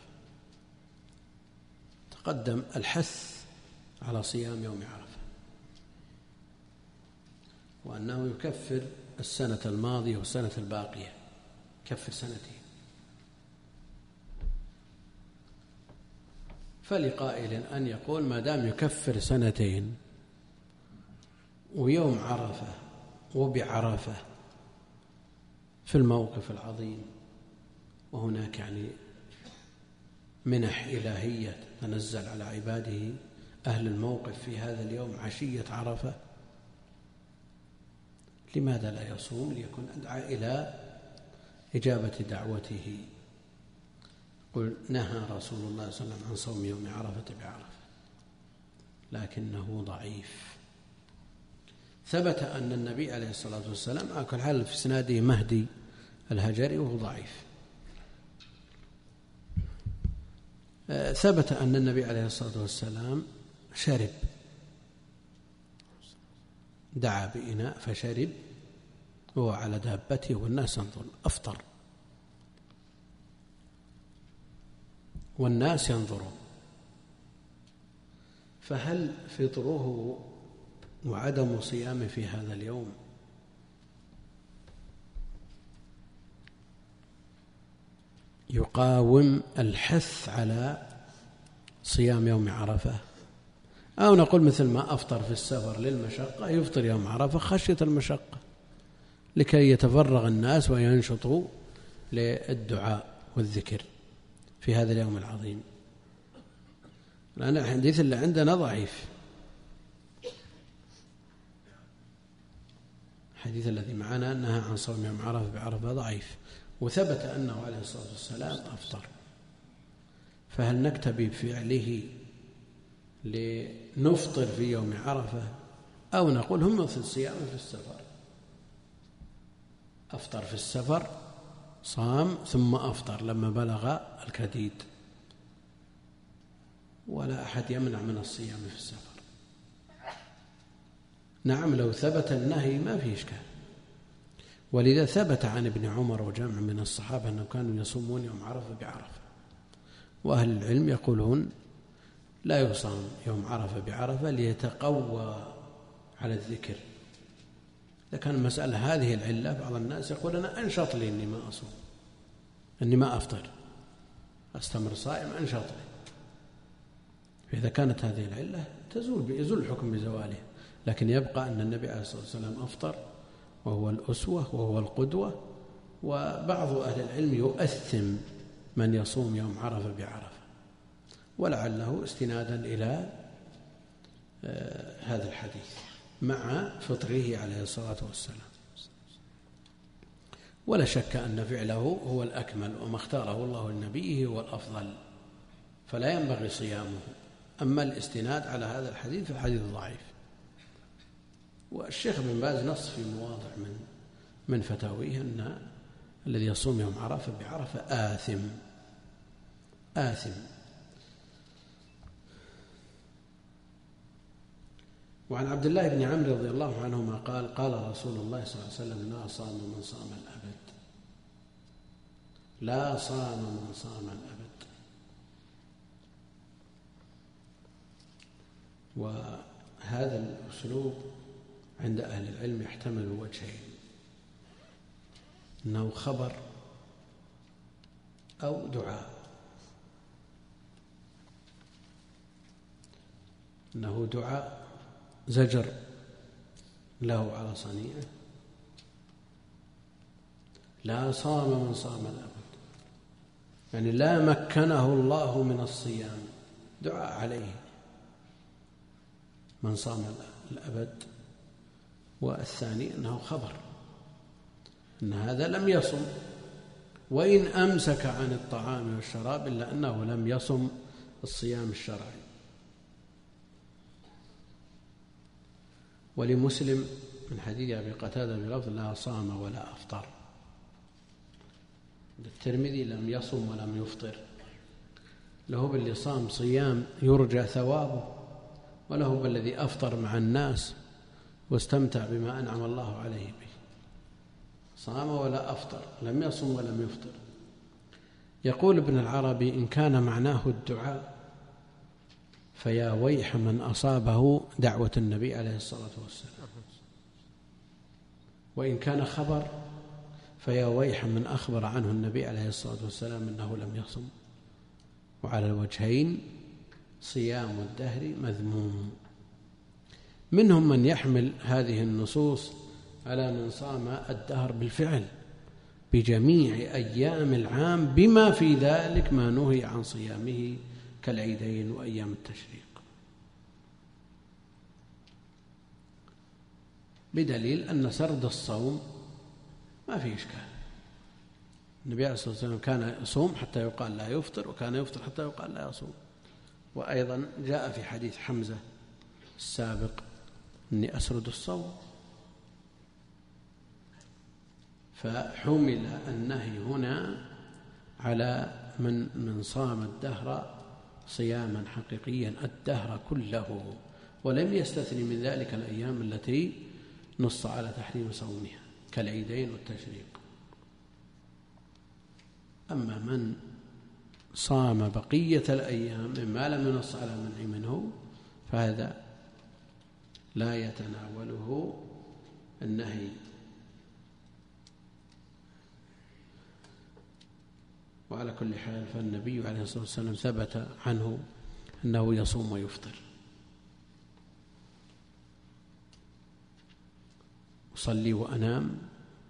تقدم الحث على صيام يوم عرفة، وأنه يكفر السنة الماضية والسنة الباقية، يكفر سنتين. فلقائل أن يقول ما دام يكفر سنتين ويوم عرفة وبعرفة في الموقف العظيم، وهناك يعني منح إلهية تنزل على عباده أهل الموقف في هذا اليوم عشية عرفة، لماذا لا يصوم ليكون أدعى إلى إجابة دعوته؟ قل نهى رسول الله صلى الله عليه وسلم عن صوم يوم عرفة بعرفة، لكنه ضعيف. ثبت أن النبي عليه الصلاة والسلام أكل حال في سناده مهدي الهجري وهو ضعيف. ثبت أن النبي عليه الصلاة والسلام شرب، دعا بإناء فشرب وهو على دابته والناس ينظرون، أفطر والناس ينظرون. فهل فطره وعدم صيامه في هذا اليوم يقاوم الحث على صيام يوم عرفة، أو نقول مثل ما أفطر في السفر للمشقة يفطر يوم عرفة خشية المشقة، لكي يتفرغ الناس وينشطوا للدعاء والذكر في هذا اليوم العظيم. لأن الحديث اللي عندنا ضعيف، الحديث الذي معنا أنها عن صوم يوم عرفة بعرفة ضعيف، وثبت أنه عليه الصلاة والسلام أفطر، فهل نكتفي بفعله لنفطر في يوم عرفة، أو نقول هم مثل الصيام في السفر، أفطر في السفر صام ثم أفطر لما بلغ الكديد، ولا أحد يمنع من الصيام في السفر. نعم لو ثبت النهي ما فيه إشكال، ولذا ثبت عن ابن عمر وجمع من الصحابة أنهم كانوا يصومون يوم عرفة بعرفة، وأهل العلم يقولون لا يصام يوم عرفة بعرفة ليتقوى على الذكر. إذا كان المسألة هذه العلة، بعض الناس يقول أنا أنشط لي أني ما أصوم، أني ما أفطر، أستمر صائم أنشط لي. فإذا كانت هذه العلة تزول يزول الحكم بزواله، لكن يبقى أن النبي عليه الصلاة والسلام أفطر وهو الأسوة وهو القدوة. وبعض أهل العلم يؤثم من يصوم يوم عرفة بعرفة، ولعله استنادا إلى آه هذا الحديث مع فطره عليه الصلاة والسلام. ولا شك أن فعله هو الأكمل، وما اختاره الله لنبيه هو الأفضل، فلا ينبغي صيامه. أما الاستناد على هذا الحديث فالحديث ضعيف. والشيخ بن باز نص في مواضع من من فتاويه أن الذي يصوم يوم عرفة بعرفة آثم آثم. وعن عبد الله بن عمرو رضي الله عنهما قال قال رسول الله صلى الله عليه وسلم لا صام من صام الأبد، لا صام من صام الأبد. وهذا الأسلوب عند أهل العلم يحتمل وجهين، أنه خبر أو دعاء، أنه دعاء زجر له على صنيعه، لا صام من صام الأبد، يعني لا مكنه الله من الصيام، دعاء عليه من صام الأبد. والثاني أنه خبر أن هذا لم يصم، وإن أمسك عن الطعام والشراب إلا أنه لم يصم الصيام الشرعي. ولمسلم من حديث أبي قتادة بلفظ لا صام ولا أفطر. الترمذي لم يصم ولم يفطر، له باللي صام صيام يرجى ثوابه، وله بالذي أفطر مع الناس واستمتع بما أنعم الله عليه به. صام ولا أفطر، لم يصم ولم يفطر. يقول ابن العربي إن كان معناه الدعاء فيا ويح من أصابه دعوة النبي عليه الصلاة والسلام، وإن كان خبر فيا ويح من أخبر عنه النبي عليه الصلاة والسلام أنه لم يصم. وعلى الوجهين صيام الدهر مذموم. منهم من يحمل هذه النصوص على من صام الدهر بالفعل بجميع أيام العام بما في ذلك ما نهي عن صيامه كالعيدين وأيام التشريق، بدليل أن سرد الصوم ما في إشكال. النبي عليه الصلاة والسلام كان يصوم حتى يقال لا يفطر، وكان يفطر حتى يقال لا يصوم. وأيضا جاء في حديث حمزة السابق أني أسرد الصوم، فحمل النهي هنا على من من صام الدهر صياما حقيقيا الدهر كله، ولم يستثني من ذلك الأيام التي نص على تحريم صومها كالعيدين والتشريق. أما من صام بقية الأيام مما لم ينص على منع منه فهذا لا يتناوله النهي. وعلى كل حال فالنبي عليه الصلاة والسلام ثبت عنه أنه يصوم ويفطر. أصلي وأنام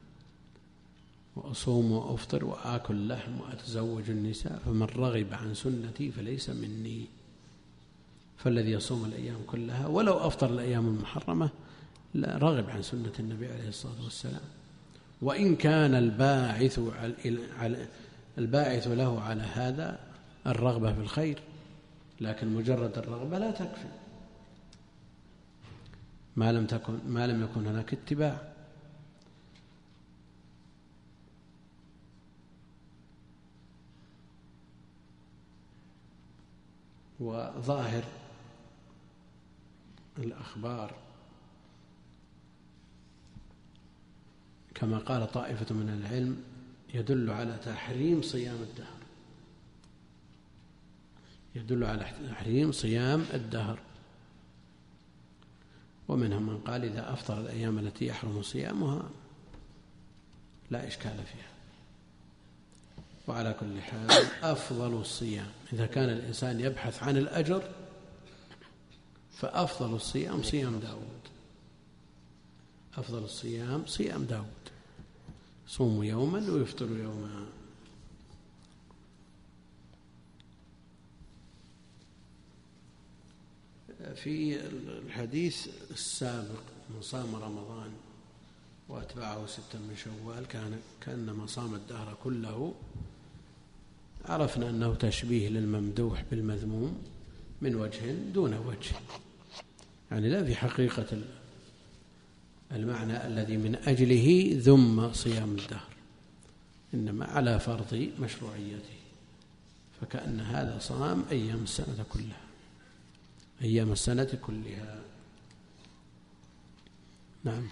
وأصوم وأفطر وآكل لحم وأتزوج النساء، فمن رغب عن سنتي فليس مني. فالذي يصوم الأيام كلها ولو أفطر الأيام المحرمة لا رغب عن سنة النبي عليه الصلاة والسلام، وإن كان الباعث الباعث له على هذا الرغبة في الخير، لكن مجرد الرغبة لا تكفي ما لم تكن ما لم يكن هناك اتباع. وظاهر الأخبار كما قال طائفة من العلم يدل على تحريم صيام الدهر، يدل على تحريم صيام الدهر. ومنهم من قال إذا أفطر الأيام التي يحرم صيامها لا إشكال فيها. وعلى كل حال أفضل الصيام إذا كان الإنسان يبحث عن الأجر فأفضل الصيام صيام داود، أفضل الصيام صيام داود، صوم يوما ويفطر يوما. في الحديث السابق من صام رمضان وأتبعه ستا من شوال كان كأنما صام الدهر كله، عرفنا أنه تشبيه للممدوح بالمذموم من وجه دون وجه، يعني لا في حقيقة المعنى الذي من أجله ذم صيام الدهر، إنما على فرض مشروعيته، فكأن هذا صام أيام السنة كلها، أيام السنة كلها. نعم.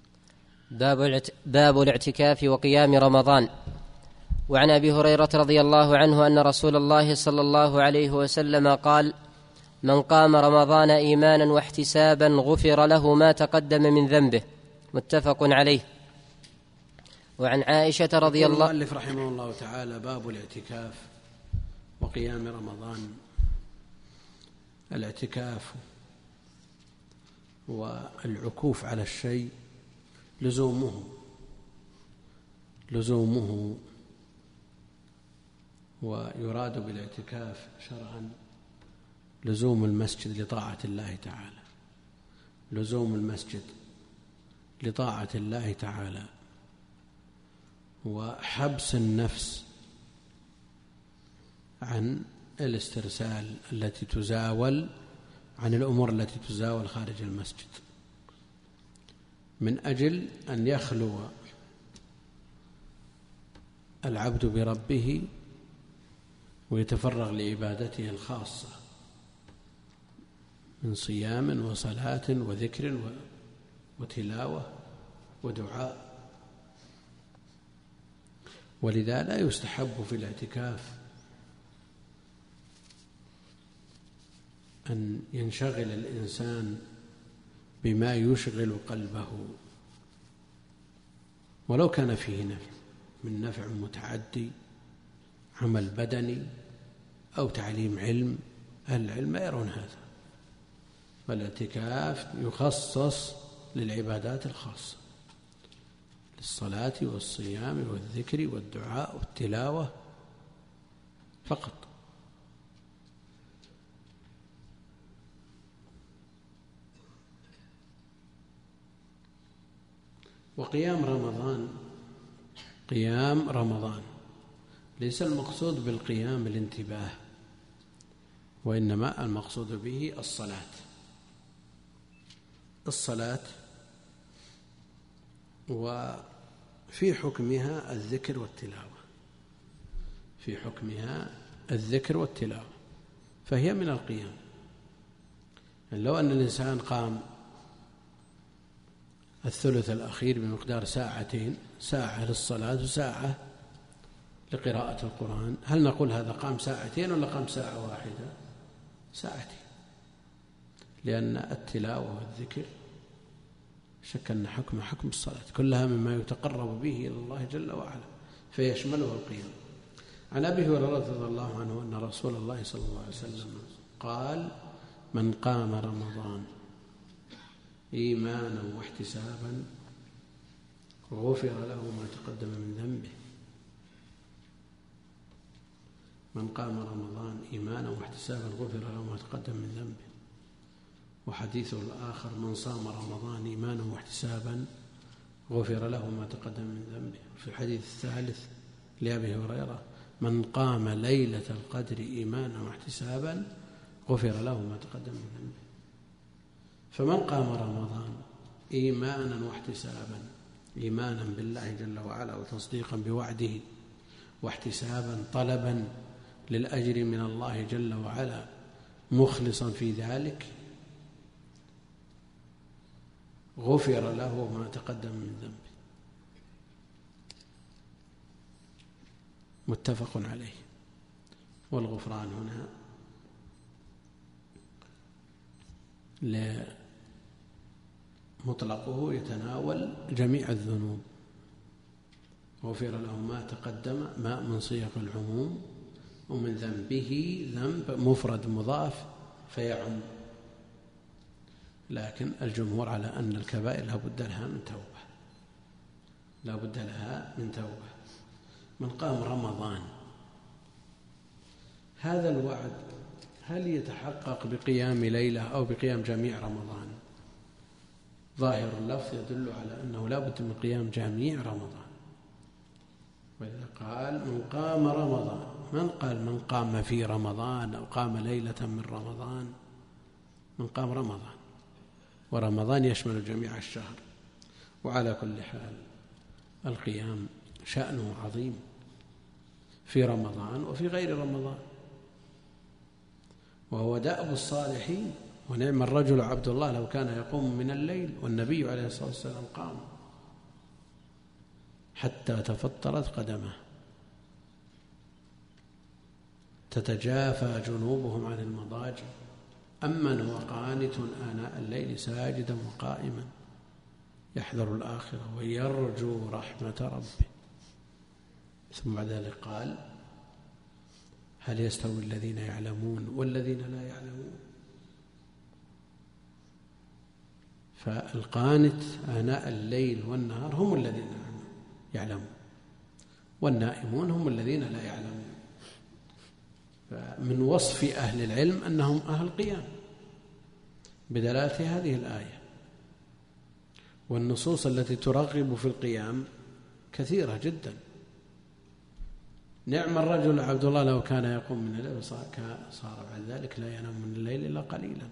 باب الاعتكاف وقيام رمضان. وعن أبي هريرة رضي الله عنه أن رسول الله صلى الله عليه وسلم قال: من قام رمضان إيمانا واحتسابا غفر له ما تقدم من ذنبه. متفق عليه. وعن عائشة رضي الله عنها المؤلف رحمه الله تعالى: باب الاعتكاف وقيام رمضان. الاعتكاف والعكوف على الشيء لزومه لزومه ويراد بالاعتكاف شرعا لزوم المسجد لطاعة الله تعالى، لزوم المسجد لطاعة الله تعالى، وحبس النفس عن الاسترسال التي تزاول عن الأمور التي تزاول خارج المسجد، من أجل أن يخلو العبد بربه ويتفرغ لعبادته الخاصة من صيام وصلاة وذكر وتلاوة ودعاء. ولذا لا يستحب في الاعتكاف أن ينشغل الإنسان بما يشغل قلبه ولو كان فيه نفع من نفع متعدي، عمل بدني أو تعليم علم. أهل العلم لا يرون هذا، فالاعتكاف يخصص للعبادات الخاصة، للصلاة والصيام والذكر والدعاء والتلاوة فقط. وقيام رمضان، قيام رمضان ليس المقصود بالقيام الانتباه، وإنما المقصود به الصلاة. الصلاة وفي حكمها الذكر والتلاوة، في حكمها الذكر والتلاوة، فهي من القيام. لو أن الإنسان قام الثلث الأخير بمقدار ساعتين، ساعة للصلاة وساعة لقراءة القرآن، هل نقول هذا قام ساعتين ولا قام ساعة واحدة؟ ساعتين، لأن التلاوة والذكر شك أن حكم حكم الصلاة، كلها مما يتقرب به إلى الله جل وعلا، فيشمله القيام. عن أبي هريرة رضي الله عنه أن رسول الله صلى الله عليه وسلم قال: من قام رمضان إيمانا واحتسابا غفر له ما تقدم من ذنبه. من قام رمضان إيمانا واحتسابا غفر له ما تقدم من ذنبه. وحديثه الآخر: من صام رمضان إيمانا واحتسابا غفر له ما تقدم من ذنبه. في الحديث الثالث لأبي هريرة: من قام ليلة القدر إيمانا واحتسابا غفر له ما تقدم من ذنبه. فمن قام رمضان إيمانا واحتسابا، إيمانا بالله جل وعلا وتصديقا بوعده، واحتسابا طلبا للأجر من الله جل وعلا مخلصا في ذلك، غفر له ما تقدم من ذنبه. متفق عليه. والغفران هنا مطلقه يتناول جميع الذنوب. غفر له ما تقدم، ما من صيغ العموم، ومن ذنبه ذنب مفرد مضاف فيعم. لكن الجمهور على أن الكبائر لا بد لها من توبة، لا بد لها من توبة. من قام رمضان، هذا الوعد هل يتحقق بقيام ليلة أو بقيام جميع رمضان؟ ظاهر اللفظ يدل على أنه لا بد من قيام جميع رمضان. وإذا قال من قام رمضان، من قال من قام في رمضان أو قام ليلة من رمضان؟ من قام رمضان، ورمضان يشمل جميع الشهر. وعلى كل حال القيام شأنه عظيم في رمضان وفي غير رمضان، وهو دأب الصالحين. ونعم الرجل عبد الله لو كان يقوم من الليل، والنبي عليه الصلاة والسلام قام حتى تفطرت قدمه، تتجافى جنوبهم عن المضاجع. أمن هو قانت آناء الليل ساجدا وقائما يحذر الآخرة ويرجو رحمة ربه. ثم بعد ذلك قال: هل يستوي الذين يعلمون والذين لا يعلمون؟ فالقانت آناء الليل والنهار هم الذين يعلمون، والنائمون هم الذين لا يعلمون. فمن وصف أهل العلم أنهم أهل قيام بدلالة هذه الآية. والنصوص التي ترغب في القيام كثيرة جدا. نعم الرجل عبد الله لو كان يقوم من الليل صار بعد ذلك لا ينام من الليل إلا قليلا.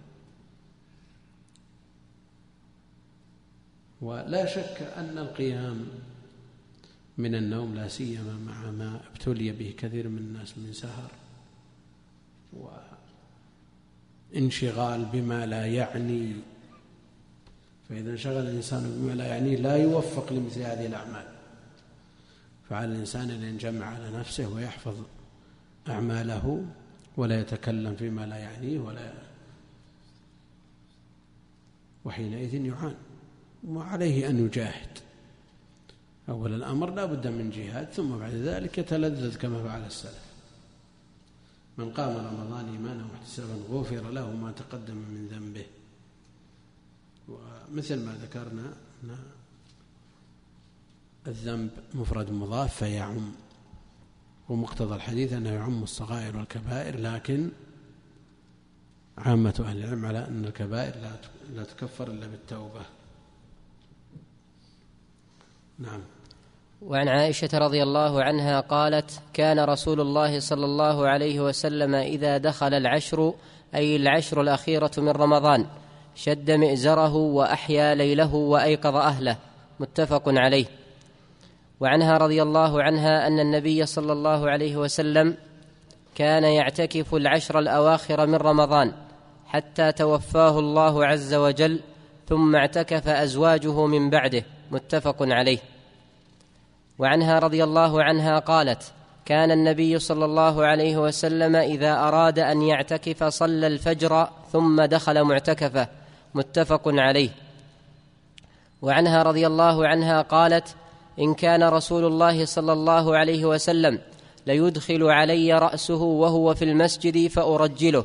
ولا شك أن القيام من النوم، لا سيما مع ما ابتلي به كثير من الناس من سهر وانشغال بما لا يعني، فإذا انشغل الإنسان بما لا يعني لا يوفق لمثل هذه الأعمال. فعلى الإنسان أن ينجمع على نفسه ويحفظ أعماله ولا يتكلم فيما لا يعنيه، ولا وحينئذ يعان. وعليه أن يجاهد. أول الأمر لا بد من جهاد، ثم بعد ذلك يتلذذ كما فعل السلف. من قام رمضان إيمانا واحتسابا غفر له ما تقدم من ذنبه. ومثل ما ذكرنا أن الذنب مفرد مضاف فيعم، ومقتضى الحديث أنه يعم الصغائر والكبائر، لكن عامة أهل العلم على أن الكبائر لا تكفر إلا بالتوبة. نعم. وعن عائشة رضي الله عنها قالت: كان رسول الله صلى الله عليه وسلم إذا دخل العشر، أي العشر الأخيرة من رمضان، شد مئزره وأحيا ليله وأيقظ أهله. متفق عليه. وعنها رضي الله عنها أن النبي صلى الله عليه وسلم كان يعتكف العشر الأواخر من رمضان حتى توفاه الله عز وجل، ثم اعتكف أزواجه من بعده. متفق عليه. وعنها رضي الله عنها قالت: كان النبي صلى الله عليه وسلم إذا أراد أن يعتكف صلى الفجر ثم دخل معتكفه. متفق عليه. وعنها رضي الله عنها قالت: إن كان رسول الله صلى الله عليه وسلم ليدخل علي رأسه وهو في المسجد فأرجله.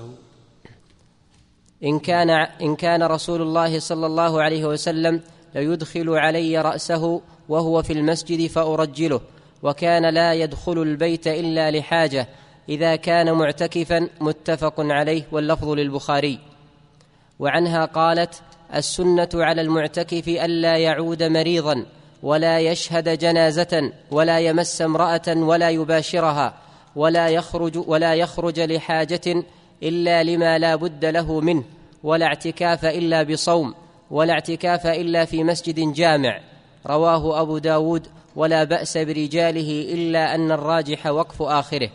إن كان, إن كان رسول الله صلى الله عليه وسلم ليدخل علي رأسه وهو في المسجد فأرجله، وكان لا يدخل البيت إلا لحاجة إذا كان معتكفا. متفق عليه، واللفظ للبخاري. وعنها قالت: السنة على المعتكف ألا يعود مريضا ولا يشهد جنازة ولا يمس امرأة ولا يباشرها ولا يخرج, ولا يخرج لحاجة إلا لما لا بد له منه، ولا اعتكاف إلا بصوم، ولا اعتكاف إلا في مسجد جامع. رواه أبو داود، ولا بأس برجاله إلا أن الراجح وقف آخره.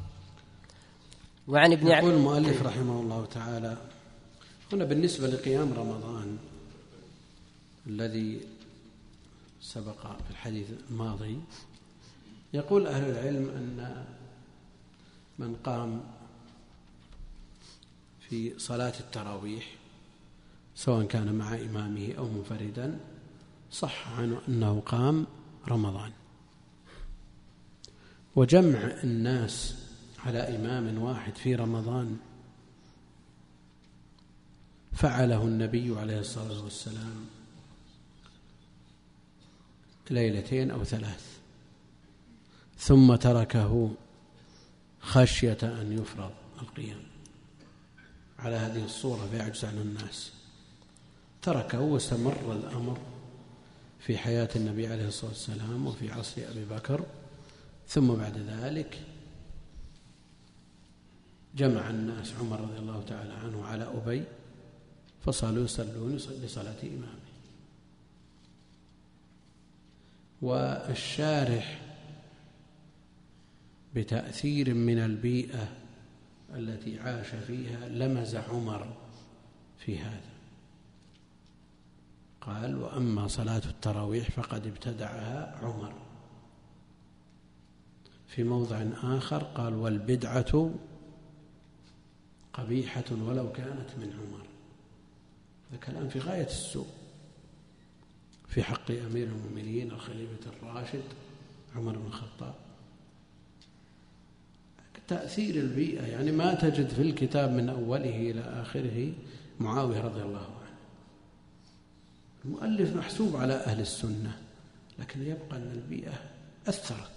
وعن ابن يقول المؤلف رحمه الله تعالى هنا بالنسبة لقيام رمضان الذي سبق في الحديث الماضي، يقول أهل العلم أن من قام في صلاة التراويح سواء كان مع إمامه أو منفردا صح عنه أنه قام رمضان. وجمع الناس على إمام واحد في رمضان فعله النبي عليه الصلاة والسلام ليلتين أو ثلاث، ثم تركه خشية أن يفرض القيام على هذه الصورة فيعجز عنه الناس. تركه واستمر الأمر في حياة النبي عليه الصلاة والسلام وفي عصر أبي بكر، ثم بعد ذلك جمع الناس عمر رضي الله تعالى عنه على أبي فصاروا يصلون بصلاة إمامه. والشارح بتأثير من البيئة التي عاش فيها لمز عمر في هذا، قال: وأما صلاة التراويح فقد ابتدعها عمر. في موضع آخر قال: والبدعة قبيحة ولو كانت من عمر. هذا كلام في غاية السوء في حق أمير المؤمنين الخليفة الراشد عمر بن الخطاب. تأثير البيئة، يعني ما تجد في الكتاب من أوله إلى آخره معاوية رضي الله عنه. المؤلف محسوب على أهل السنة، لكن يبقى أن البيئة أثرت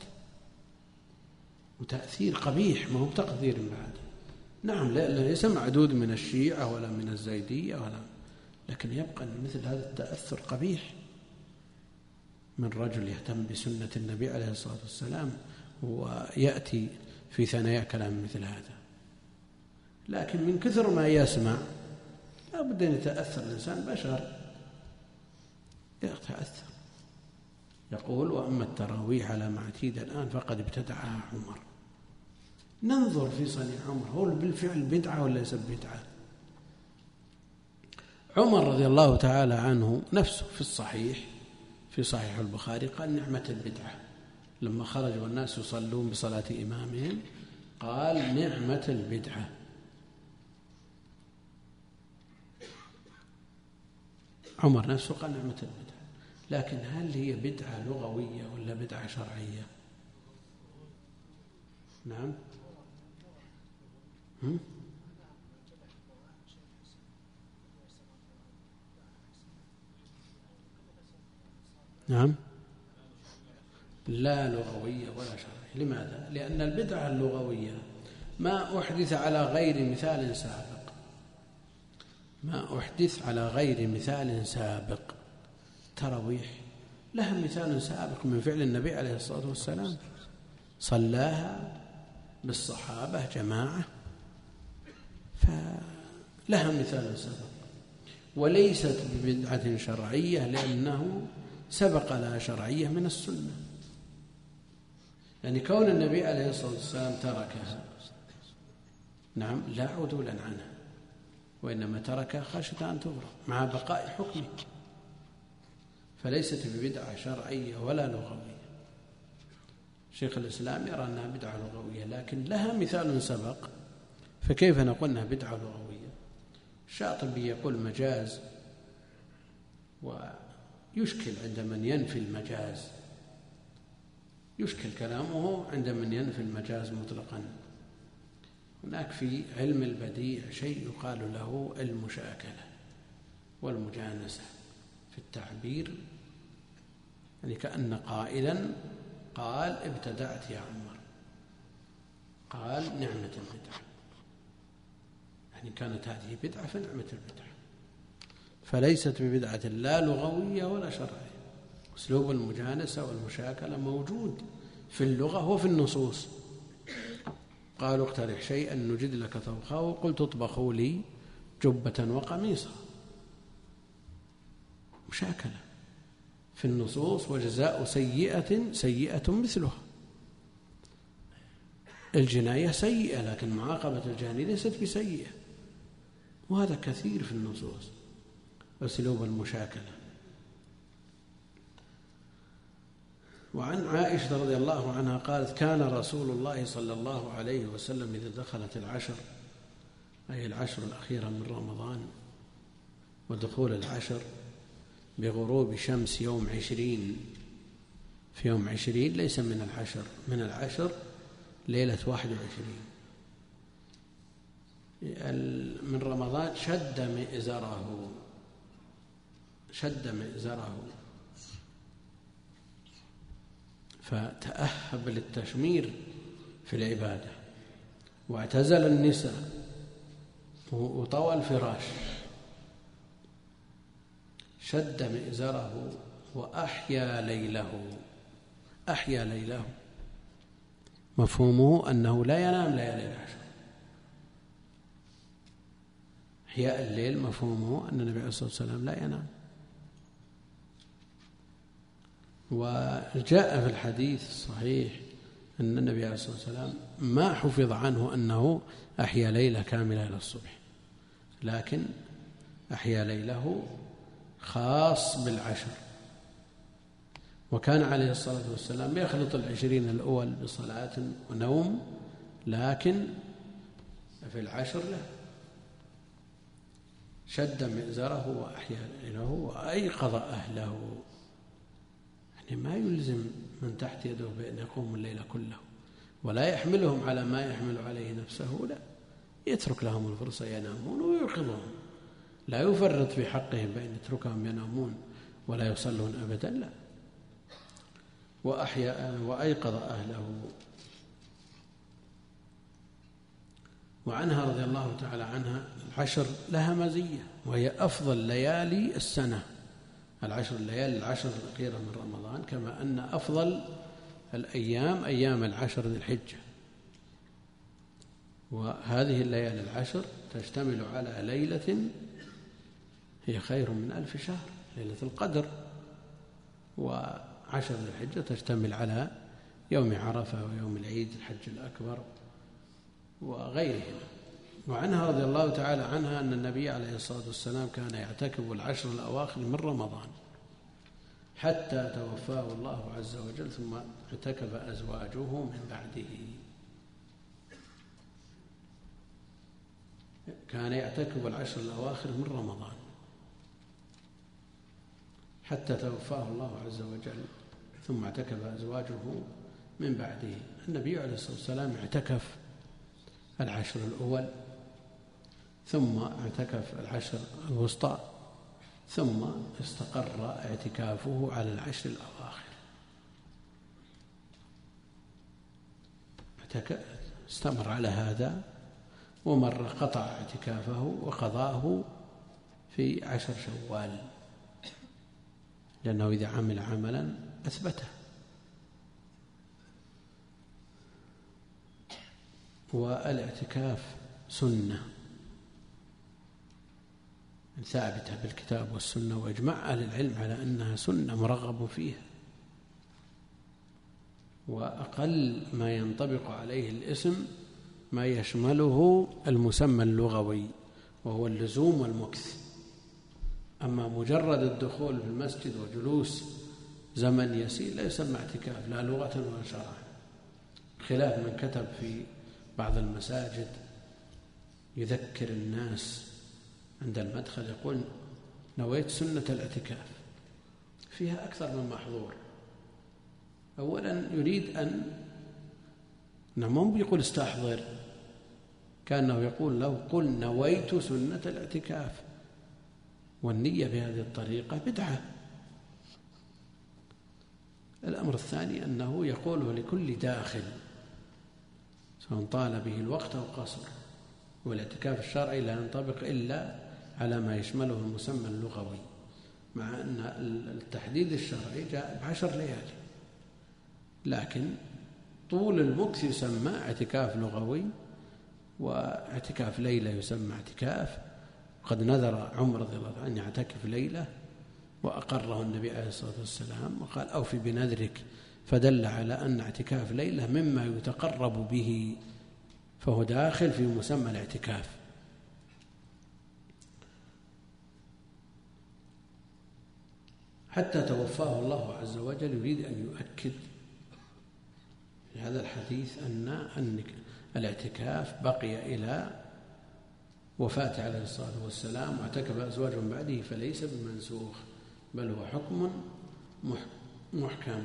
وتأثير قبيح، ما هو تقدير بعد. نعم ليس معدود من الشيعة ولا من الزيدية ولا، لكن يبقى أن مثل هذا التأثر قبيح من رجل يهتم بسنة النبي عليه الصلاة والسلام ويأتي في ثنايا كلام مثل هذا. لكن من كثر ما يسمع لا بد أن يتأثر الإنسان، بشر يتأثر. يقول: وأما التراويح على ما اعتيد الآن فقد ابتدعها عمر. ننظر في صنيع عمر، هو بالفعل بدعة ولا ليس بدعة؟ عمر رضي الله تعالى عنه نفسه في الصحيح في صحيح البخاري قال: نعمة البدعة. لما خرج والناس يصلون بصلاة إمامهم قال: نعمة البدعة. عمر نفسه قال نعمة البدعة. لكن هل هي بدعة لغوية ولا بدعة شرعية؟ نعم هم؟ نعم لا لغوية ولا شرعية. لماذا؟ لأن البدعة اللغوية ما أحدث على غير مثال سابق، ما أحدث على غير مثال سابق. تراويح لها مثال سابق من فعل النبي عليه الصلاة والسلام، صلاها بالصحابة جماعة، فلها مثال سابق، وليست ببدعة شرعية لأنه سبق لها شرعية من السنة. يعني كون النبي عليه الصلاة والسلام تركها نعم لا عدولا عنها، وإنما تركها خشية أن تفرض مع بقاء حكمه، فليست ببدعة شرعية ولا لغوية. شيخ الإسلام يرى أنها بدعة لغوية لكن لها مثال سبق، فكيف نقول أنها بدعة لغوية؟ الشاطبي يقول مجاز، ويشكل عند من ينفي المجاز يشكل كلامه عند من ينفي المجاز مطلقا. هناك في علم البديع شيء يقال له المشاكلة والمجانسة في التعبير، يعني كأن قائلا قال ابتدعت يا عمر، قال نعمة البدعة، يعني كانت هذه بدعة فنعمة البدعة، فليست ببدعة لا لغوية ولا شرعية. أسلوب المجانسة والمشاكلة موجود في اللغة وفي النصوص. قالوا اقترح شيئا نجد لك طبخه، وقلت اطبخوا لي جبة وقميصا. مشاكلة في النصوص، وجزاء سيئة سيئة مثلها. الجناية سيئة، لكن معاقبة الجاني ليست بسيئة، وهذا كثير في النصوص. أسلوب المشاكلة. وعن عائشة رضي الله عنها قالت كان رسول الله صلى الله عليه وسلم إذا دخلت العشر، أي العشر الأخيرة من رمضان، ودخول العشر بغروب شمس يوم عشرين، في يوم عشرين ليس من العشر، من العشر ليلة واحد وعشرين من رمضان، شد مئزره شد مئزره فتأهب للتشمير في العبادة، واعتزل النساء وطوى الفراش، شد مئزره وأحيا ليله. أحيا ليله مفهومه أنه لا ينام ليالي العشر. إحياء الليل مفهومه أن النبي عليه الصلاة والسلام لا ينام. وجاء في الحديث الصحيح أن النبي عليه الصلاة والسلام ما حفظ عنه أنه أحيا ليلة كاملة إلى الصبح، لكن أحيا ليله خاص بالعشر. وكان عليه الصلاة والسلام يخلط العشرين الأول بصلاة ونوم، لكن في العشر له شد مئزره وأحيا ليله وأيقظ أهله. يعني ما يلزم من تحت يده بأن يقوم الليل كله، ولا يحملهم على ما يحمل عليه نفسه، لا، يترك لهم الفرصة ينامون ويوقظهم، لا يفرط في حقهم بأن يتركهم ينامون ولا يصلون أبدا، لا. وأحيا وأيقظ أهله. وعنها رضي الله تعالى عنها العشر لها مزية، وهي أفضل ليالي السنة. العشر الليالي العشر الأخيرة من رمضان، كما أن أفضل الأيام أيام العشر ذي الحجة. وهذه الليالي العشر تشتمل على ليلة هي خير من ألف شهر، ليلة القدر. وعشر ذي الحجة تشتمل على يوم عرفة ويوم العيد الحج الأكبر وغيرهما. وعنها رضي الله تعالى عنها أن النبي عليه الصلاة والسلام كان يعتكف العشر الأواخر من رمضان حتى توفاه الله عز وجل، ثم اعتكف أزواجه من بعده. كان يعتكف العشر الأواخر من رمضان حتى توفاه الله عز وجل، ثم اعتكف أزواجه من بعده. النبي عليه الصلاة والسلام اعتكف العشر الأول، ثم اعتكف العشر الوسطى، ثم استقر اعتكافه على العشر الأواخر. استمر على هذا، ومر قطع اعتكافه وقضاه في عشر شوال، لأنه إذا عمل عملا أثبته. والاعتكاف سنة ثابتة بالكتاب والسنة، وإجماع أهل العلم على أنها سنة مرغب فيها. وأقل ما ينطبق عليه الاسم ما يشمله المسمى اللغوي، وهو اللزوم والمكث. أما مجرد الدخول في المسجد وجلوس زمن يسير لا يسمى اعتكاف، لا لغة ولا شرعا، خلاف من كتب في بعض المساجد يذكر الناس عند المدخل يقول نويت سنة الاعتكاف، فيها أكثر من محظور، أولا يريد أن نعم يقول استحضر، كأنه يقول لو قل نويت سنة الاعتكاف، والنية بهذه الطريقة بدعة. الأمر الثاني أنه يقوله لكل داخل سواء طال به الوقت أو قصر، والاعتكاف الشرعي لا ينطبق إلا على ما يشمله المسمى اللغوي، مع أن التحديد الشرعي جاء بعشر ليالي، لكن طول المكث يسمى اعتكاف لغوي، واعتكاف ليلة يسمى اعتكاف. قد نذر عمر رضي الله عنه أن يعتكف ليلة وأقره النبي عليه الصلاة والسلام وقال أوفي بنذرك، فدل على أن اعتكاف ليلة مما يتقرب به، فهو داخل في مسمى الاعتكاف. حتى توفاه الله عز وجل يريد أن يؤكد في هذا الحديث أن الاعتكاف بقي إلى وفاته عليه الصلاة والسلام، واعتكف أزواجه من بعده، فليس بمنسوخ بل هو حكم محكم.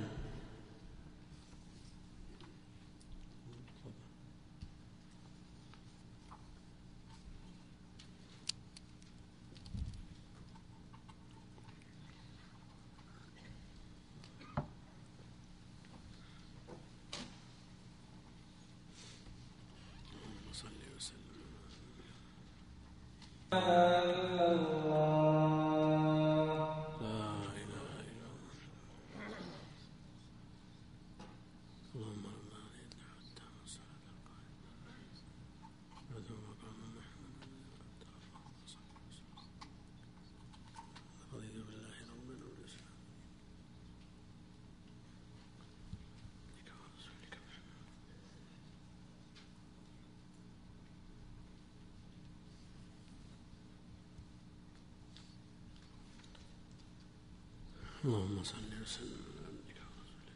اللهم صل وسلم على عبدك ورسولك.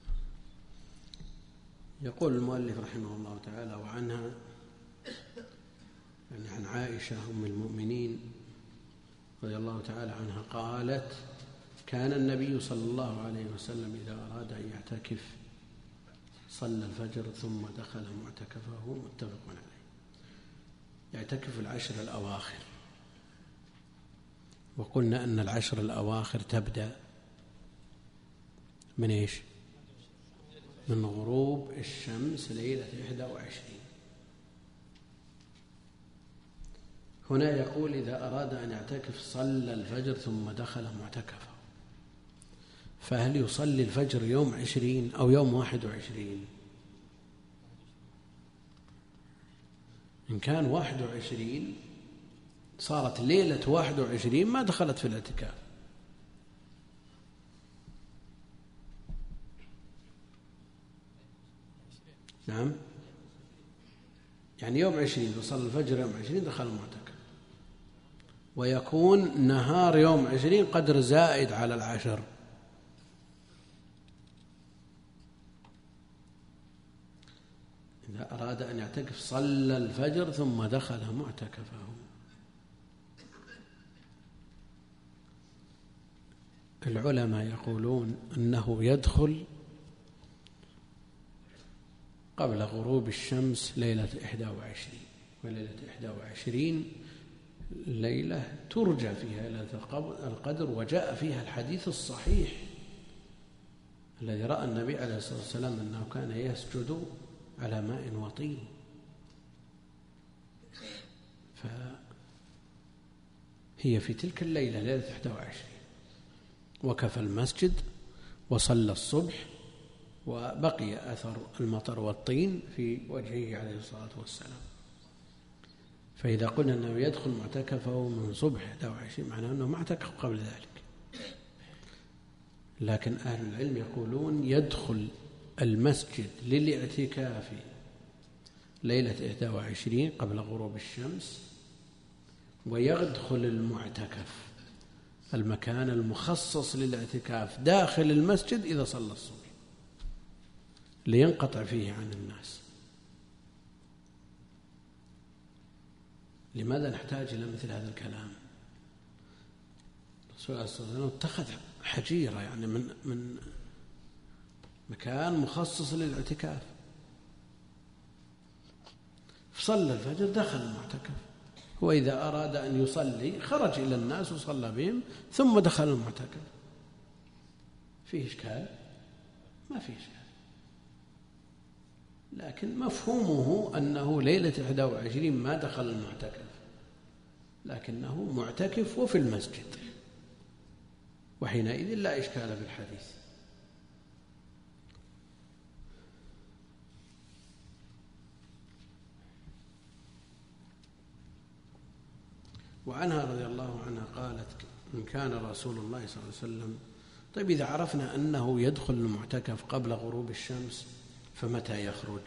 يقول المؤلف رحمه الله تعالى وعنها، يعني عن عائشة أم المؤمنين رضي الله تعالى عنها قالت: كان النبي صلى الله عليه وسلم إذا أراد أن يعتكف صلى الفجر ثم دخل معتكفه، متفق عليه. يعتكف العشر الأواخر، وقلنا أن العشر الأواخر تبدأ من إيش؟ من غروب الشمس ليلة إحدى وعشرين. هنا يقول: إذا أراد أن يعتكف صلى الفجر ثم دخل معتكفه، فهل يصلي الفجر يوم عشرين أو يوم واحد وعشرين؟ إن كان واحد وعشرين صارت ليلة واحد وعشرين ما دخلت في الاعتكاف، نعم، يعني يوم عشرين وصل الفجر يوم عشرين دخل المعتكف، ويكون نهار يوم عشرين قدر زائد على العشر. إذا أراد أن يعتكف صلى الفجر ثم دخل معتكفه. العلماء يقولون أنه يدخل قبل غروب الشمس ليلة إحدى وعشرين، وليلة إحدى وعشرين ليلة ترجى فيها ليلة القدر، وجاء فيها الحديث الصحيح الذي رأى النبي عليه الصلاة والسلام أنه كان يسجد على ماء وطين، فهي في تلك الليلة ليلة إحدى وعشرين، وكفى المسجد وصلى الصبح، وبقي أثر المطر والطين في وجهه عليه الصلاة والسلام. فإذا قلنا أنه يدخل معتكفه من صبح إحدى وعشرين معناه أنه ما اعتكف قبل ذلك، لكن أهل العلم يقولون يدخل المسجد للاعتكاف ليلة إحدى وعشرين قبل غروب الشمس، ويدخل المعتكف المكان المخصص للاعتكاف داخل المسجد إذا صلى الصبح لينقطع فيه عن الناس. لماذا نحتاج إلى مثل هذا الكلام؟ الرسول صلى الله عليه وسلم اتخذ حجيرة يعني من من مكان مخصص للاعتكاف، فصلى الفجر دخل المعتكف. وإذا أراد أن يصلي خرج إلى الناس وصلى بهم ثم دخل المعتكف. فيه إشكال؟ ما فيه إشكال، لكن مفهومه أنه ليلة إحدى وعشرين ما دخل المعتكف، لكنه معتكف وفي المسجد، وحينئذ لا إشكال في الحديث. وعنها رضي الله عنها قالت: إن كان رسول الله صلى الله عليه وسلم. طيب إذا عرفنا أنه يدخل المعتكف قبل غروب الشمس فمتى يخرج؟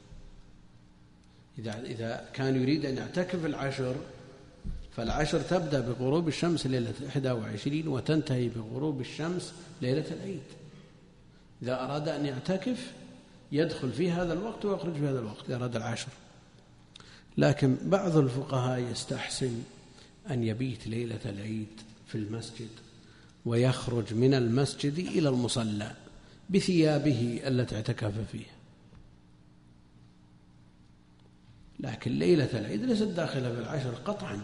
إذا إذا كان يريد أن يعتكف العشر، فالعشر تبدأ بغروب الشمس ليلة إحدى وعشرين وتنتهي بغروب الشمس ليلة العيد. إذا أراد أن يعتكف يدخل في هذا الوقت ويخرج في هذا الوقت إذا أراد العشر. لكن بعض الفقهاء يستحسن أن يبيت ليلة العيد في المسجد ويخرج من المسجد إلى المصلى بثيابه التي اعتكف فيها، لكن ليلة العيد ليست داخلة في العشر قطعا،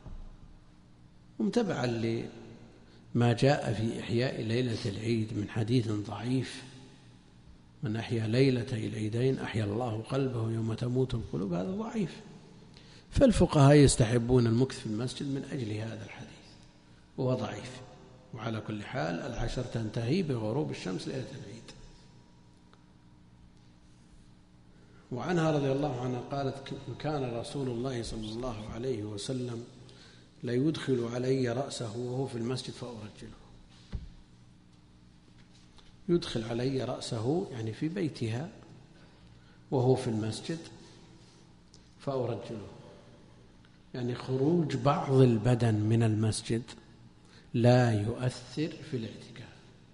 ومتبعا لما جاء في إحياء ليلة العيد من حديث ضعيف: من أحيا ليلتي العيدين أحيا الله قلبه يوم تموت القلوب. هذا ضعيف، فالفقهاء يستحبون المكث في المسجد من أجل هذا الحديث، وهو ضعيف. وعلى كل حال العشر تنتهي بغروب الشمس ليلة العيد. وعنها رضي الله عنها قالت: كان رسول الله صلى الله عليه وسلم لا يدخل علي رأسه وهو في المسجد فأرجله. يدخل علي رأسه يعني في بيتها وهو في المسجد فأرجله، يعني خروج بعض البدن من المسجد لا يؤثر في الاعتكاف،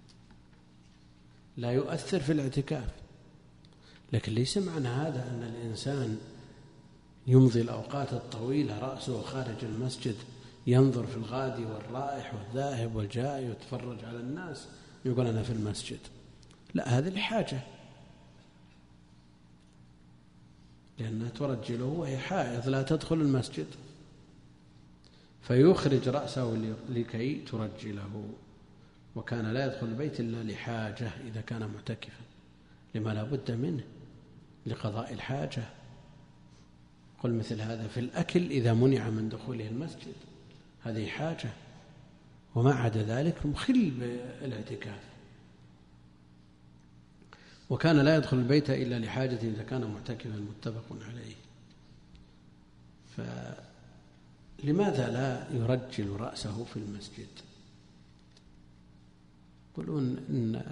لا يؤثر في الاعتكاف. لكن ليس معنى هذا أن الإنسان يمضي الأوقات الطويلة رأسه خارج المسجد ينظر في الغادي والرائح والذاهب والجاي ويتفرج على الناس يقول أنا في المسجد. لا، هذه الحاجة، لأنها ترجله وهي حائض لا تدخل المسجد، فيخرج رأسه لكي ترجله. وكان لا يدخل البيت إلا لحاجة إذا كان معتكفا، لما لا بد منه لقضاء الحاجة. قل مثل هذا في الأكل إذا منع من دخوله المسجد، هذه حاجة، وما عدا ذلك مخل بالاعتكاف. وكان لا يدخل البيت إلا لحاجة إذا كان معتكفا، متفق عليه. فلماذا لا يرجل رأسه في المسجد؟ يقولون إن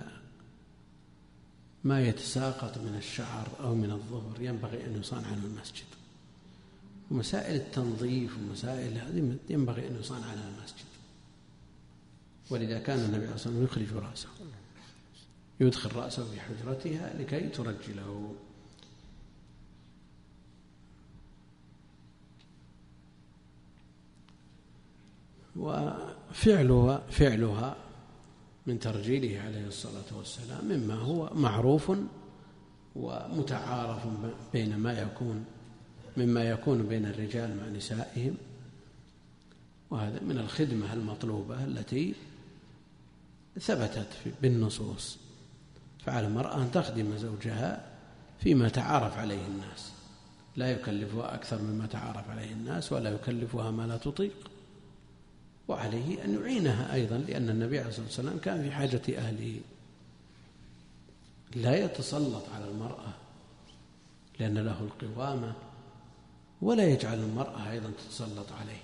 ما يتساقط من الشعر أو من الظهر ينبغي أن يصان عن المسجد، ومسائل التنظيف ومسائل هذه ينبغي أن يصان عنها المسجد. ولذا كان النبي صلى الله عليه وسلم يخرج رأسه، يدخل رأسه في حجرتها لكي ترجله. وفعلها فعلها من ترجيله عليه الصلاة والسلام مما هو معروف ومتعارف بين ما يكون مما يكون بين الرجال مع نسائهم، وهذا من الخدمة المطلوبة التي ثبتت بالنصوص. فعلى المرأة أن تخدم زوجها فيما تعارف عليه الناس، لا يكلفها أكثر مما تعارف عليه الناس، ولا يكلفها ما لا تطيق. وعليه أن يعينها أيضا، لأن النبي عليه الصلاة والسلام كان في حاجة أهله، لا يتسلط على المرأة لأن له القوامة، ولا يجعل المرأة أيضا تتسلط عليه.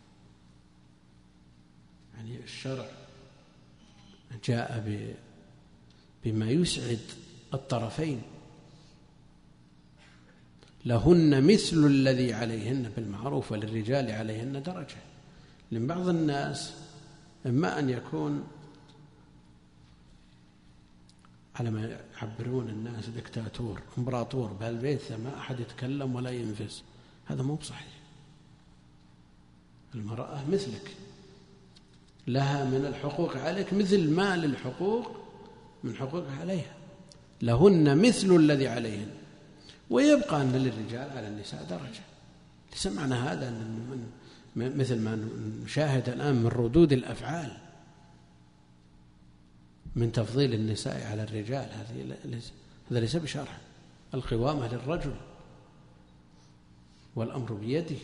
يعني الشرع جاء بما يسعد الطرفين، لهن مثل الذي عليهن بالمعروف وللرجال عليهن درجة. لأن بعض الناس إما أن يكون على ما يعبرون الناس دكتاتور امبراطور بهالبيت ما أحد يتكلم ولا ينفس، هذا مو بصحيح. المرأة مثلك، لها من الحقوق عليك مثل ما للحقوق من حقوقها عليها. لهن مثل الذي عليهن، ويبقى أن للرجال على النساء درجة. ليس معنى هذا أن من مثل ما نشاهد الآن من ردود الأفعال من تفضيل النساء على الرجال، هذا ليس بشرع. القوامة للرجل والأمر بيده.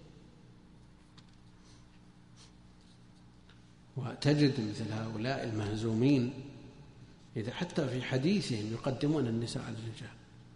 وتجد مثل هؤلاء المهزومين إذا حتى في حديثهم يقدمون النساء على الرجال،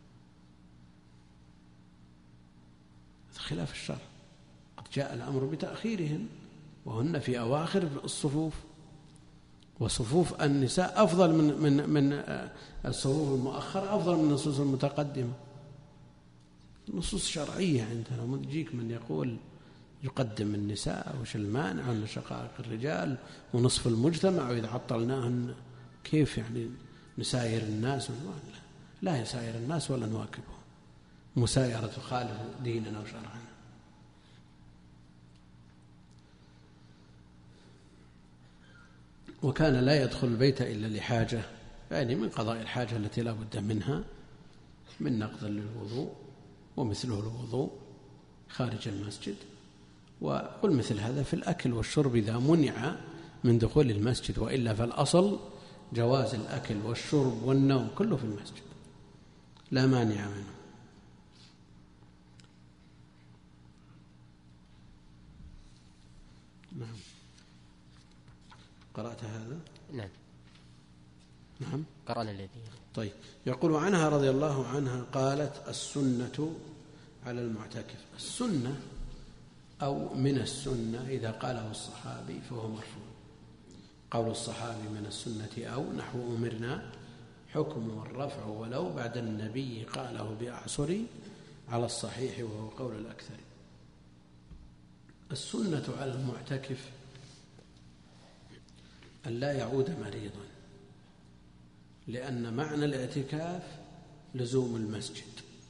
خلاف الشرع. قد جاء الأمر بتأخيرهن وهن في أواخر الصفوف، وصفوف النساء أفضل من من من الصفوف المؤخرة، أفضل من النصوص المتقدمة. نصوص شرعية عندنا. ما يجيك من يقول يقدم النساء وش المانع وأن شقائق الرجال ونصف المجتمع وإذا عطلناهن كيف يعني نساير الناس؟ لا يساير الناس ولا نواكبهم، مسايرة تخالف ديننا وشرعنا. وكان لا يدخل البيت إلا لحاجة، يعني من قضاء الحاجة التي لا بد منها من نقض للوضوء ومثله الوضوء خارج المسجد. وقل مثل هذا في الأكل والشرب إذا منع من دخول المسجد، وإلا فالأصل جواز الأكل والشرب والنوم كله في المسجد لا مانع منه. نعم. قرأت هذا؟ نعم. نعم قرأنا الذي. طيب. يقول عنها رضي الله عنها قالت: السنة على المعتكف. السنة أو من السنة إذا قاله الصحابي فهو مرفوع. قول الصحابي من السنة أو نحو أمرنا حكم الرفع ولو بعد النبي قاله بأعصر على الصحيح وهو قول الأكثر. السنة على المعتكف أن لا يعود مريضا، لأن معنى الاعتكاف لزوم المسجد،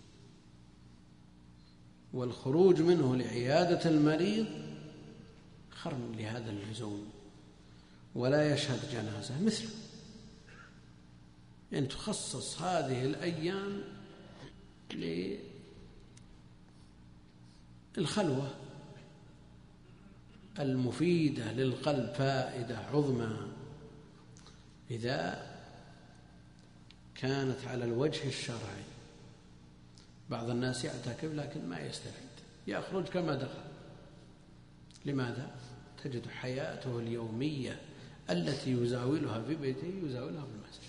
والخروج منه لعيادة المريض خرم لهذا اللزوم، ولا يشهد جنازة مثله. يعني تخصص هذه الأيام للخلوة المفيدة للقلب فائدة عظمى إذا كانت على الوجه الشرعي. بعض الناس يعتكف لكن ما يستفيد، يخرج كما دخل. لماذا؟ تجد حياته اليومية التي يزاولها في بيته يزاولها في المسجد.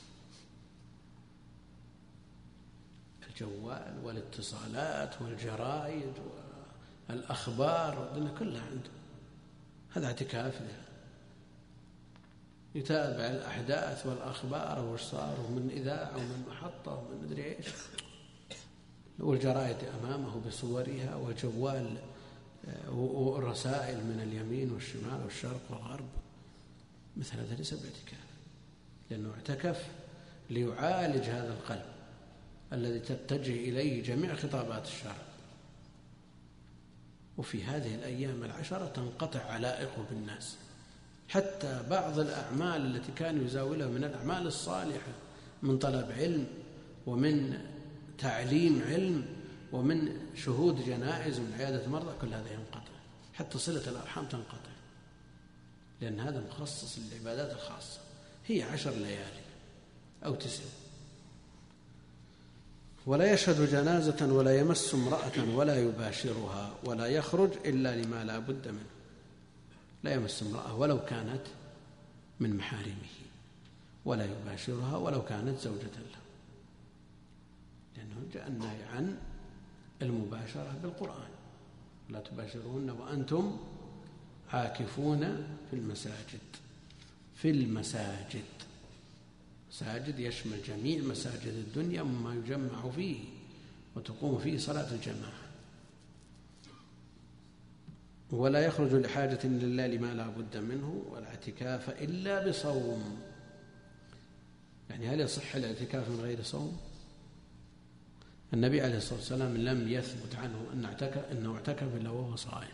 الجوال والاتصالات والجرائد والأخبار والدنيا كلها عنده. هذا اعتكاف له، يتابع الأحداث والأخبار وش صار ومن إذاعة ومن محطة ومن مدري إيش، والجرائد أمامه بصورها وجوال ورسائل من اليمين والشمال والشرق والغرب. مثل هذا ليس باعتكاف، لأنه اعتكف ليعالج هذا القلب الذي تتجه إليه جميع خطابات الشرع. وفي هذه الأيام العشرة تنقطع علائقه بالناس، حتى بعض الأعمال التي كان يزاولها من الأعمال الصالحة من طلب علم ومن تعليم علم ومن شهود جنائز ومن عيادة مرضى، كل هذا ينقطع، حتى صلة الأرحام تنقطع، لأن هذا مخصص للعبادات الخاصة. هي عشر ليالي أو تسع. ولا يشهد جنازة ولا يمس امرأة ولا يباشرها ولا يخرج إلا لما لا بد منه. لا يمس امرأة ولو كانت من محارمه، ولا يباشرها ولو كانت زوجة له، لأنه جاء النهي عن المباشرة بالقرآن: لا تباشرون وأنتم عاكفون في المساجد. في المساجد، مساجد يشمل جميع مساجد الدنيا مما يجمع فيه وتقوم فيه صلاة الجماعة. ولا يخرج لحاجة لله لما لا بد منه ولا اعتكاف إلا بصوم. يعني هل يصح الاعتكاف من غير صوم؟ النبي عليه الصلاة والسلام لم يثبت عنه أن اعتكف أنه اعتكف إلا وهو صائم.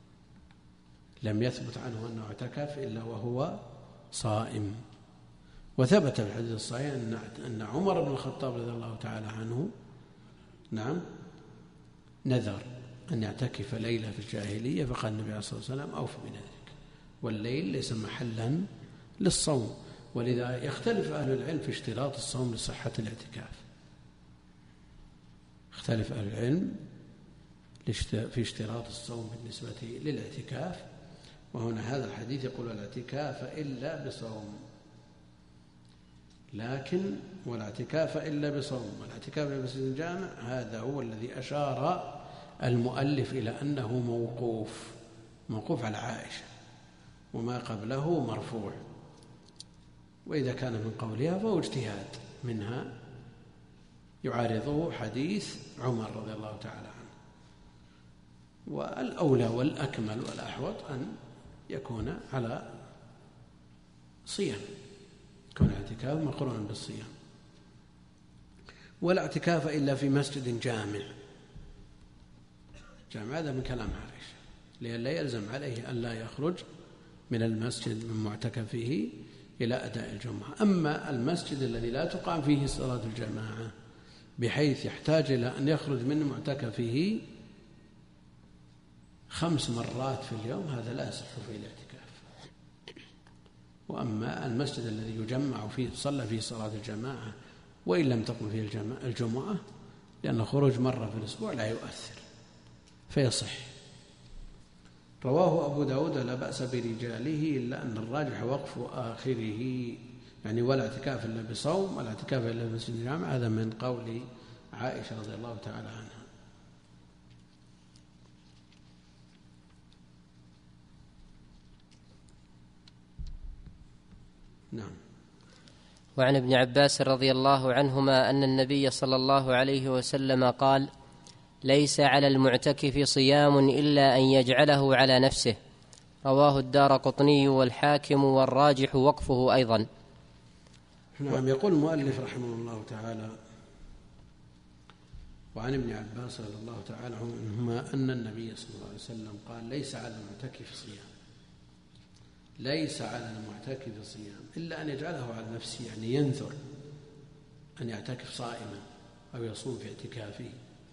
لم يثبت عنه أنه اعتكف إلا وهو صائم. وثبت في الحديث الصحيح أن عمر بن الخطاب رضي الله تعالى عنه نعم نذر أن يعتكف ليلة في الجاهلية، فقال النبي عليه الصلاة والسلام أوف بنذرك، والليل ليس محلا للصوم. ولذا يختلف أهل العلم في اشتراط الصوم لصحة الاعتكاف، اختلف أهل العلم في اشتراط الصوم بالنسبة للاعتكاف. وهنا هذا الحديث يقول الاعتكاف إلا بصوم، لكن والاعتكاف إلا بصوم والاعتكاف في مسجد الجامع هذا هو الذي أشار المؤلف إلى أنه موقوف موقوف على عائشة، وما قبله مرفوع، وإذا كان من قولها فهو اجتهاد منها يعارضه حديث عمر رضي الله تعالى عنه. والأولى والأكمل والأحوط أن يكون على صيام، يكون الاعتكاف مقرونا بالصيام. ولا اعتكاف إلا في مسجد جامع، جامع هذا من كلام عائشة، لئلا يلزم عليه أن لا يخرج من المسجد من معتكفه إلى أداء الجمعة. أما المسجد الذي لا تقام فيه صلاة الجماعة بحيث يحتاج إلى أن يخرج من معتكفه خمس مرات في اليوم هذا لا يصح فيه الاعتكاف. وأما المسجد الذي يجمع فيه تصلى فيه صلاة الجماعة وإن لم تقم فيه الجمعة، لأن خروج مرة في الأسبوع لا يؤثر فيصح. رواه أبو داود لا بأس برجاله إلا أن الراجح وقف آخره، يعني ولا اعتكاف إلا بصوم ولا اعتكاف إلا بمسجد الجامع، هذا من قول عائشة رضي الله تعالى عنها. نعم. وعن ابن عباس رضي الله عنهما أن النبي صلى الله عليه وسلم قال: ليس على المعتكف صيام إلا أن يجعله على نفسه. رواه الدارقطني والحاكم، والراجح وقفه أيضا. نعم. يقول المؤلف رحمه الله تعالى: وعن ابن عباس رضي الله تعالى عنهما أن النبي صلى الله عليه وسلم قال: ليس على المعتكف صيام، ليس على المعتكف صيام إلا أن يجعله على نفسه، يعني ينذر أن يعتكف صائما أو يصوم في اعتكافه.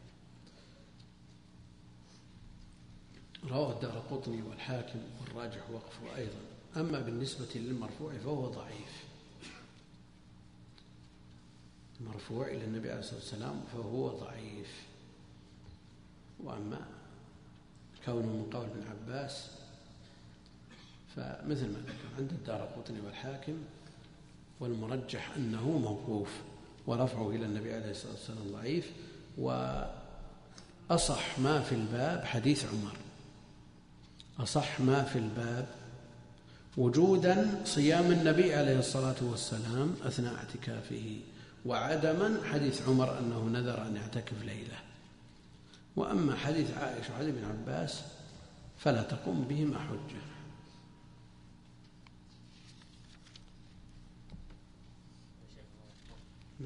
رواه الدارقطني والحاكم، والراجح وقفه أيضا. أما بالنسبة للمرفوع فهو ضعيف، المرفوع إلى النبي عليه الصلاة والسلام فهو ضعيف. وأما كونه من قول ابن عباس فمثل ما ذكر عند الدارقطني والحاكم، والمرجح أنه موقوف، ورفعه إلى النبي عليه الصلاة والسلام ضعيف. وأصح ما في الباب حديث عمر، أصح ما في الباب وجودا صيام النبي عليه الصلاة والسلام أثناء اعتكافه، وعدما حديث عمر أنه نذر أن يعتكف ليلة. وأما حديث عائشة وحديث ابن عباس فلا تقوم بهما حجة. نعم.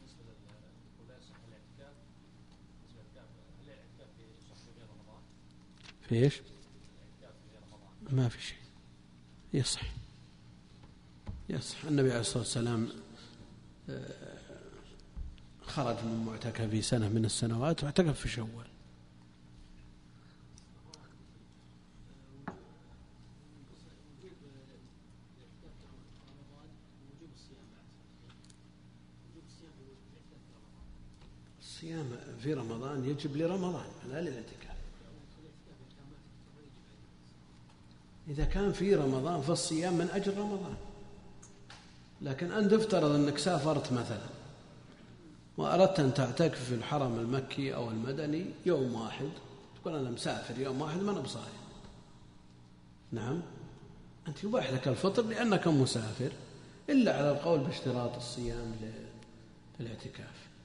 في ايش؟ ما في شيء، يصح يصح. النبي عليه الصلاة والسلام خرج من معتكف في سنة من السنوات واعتكف في شوال. الصيام في رمضان يجب لرمضان لا للاعتكاف. إذا كان في رمضان فالصيام من أجل رمضان، لكن أن تفترض أنك سافرت مثلا وأردت أن تعتكف في الحرم المكي أو المدني يوم واحد، تقول أنا مسافر يوم واحد ما أنا بصايم. نعم، أنت يباح لك الفطر لأنك مسافر، إلا على القول باشتراط الصيام للاعتكاف.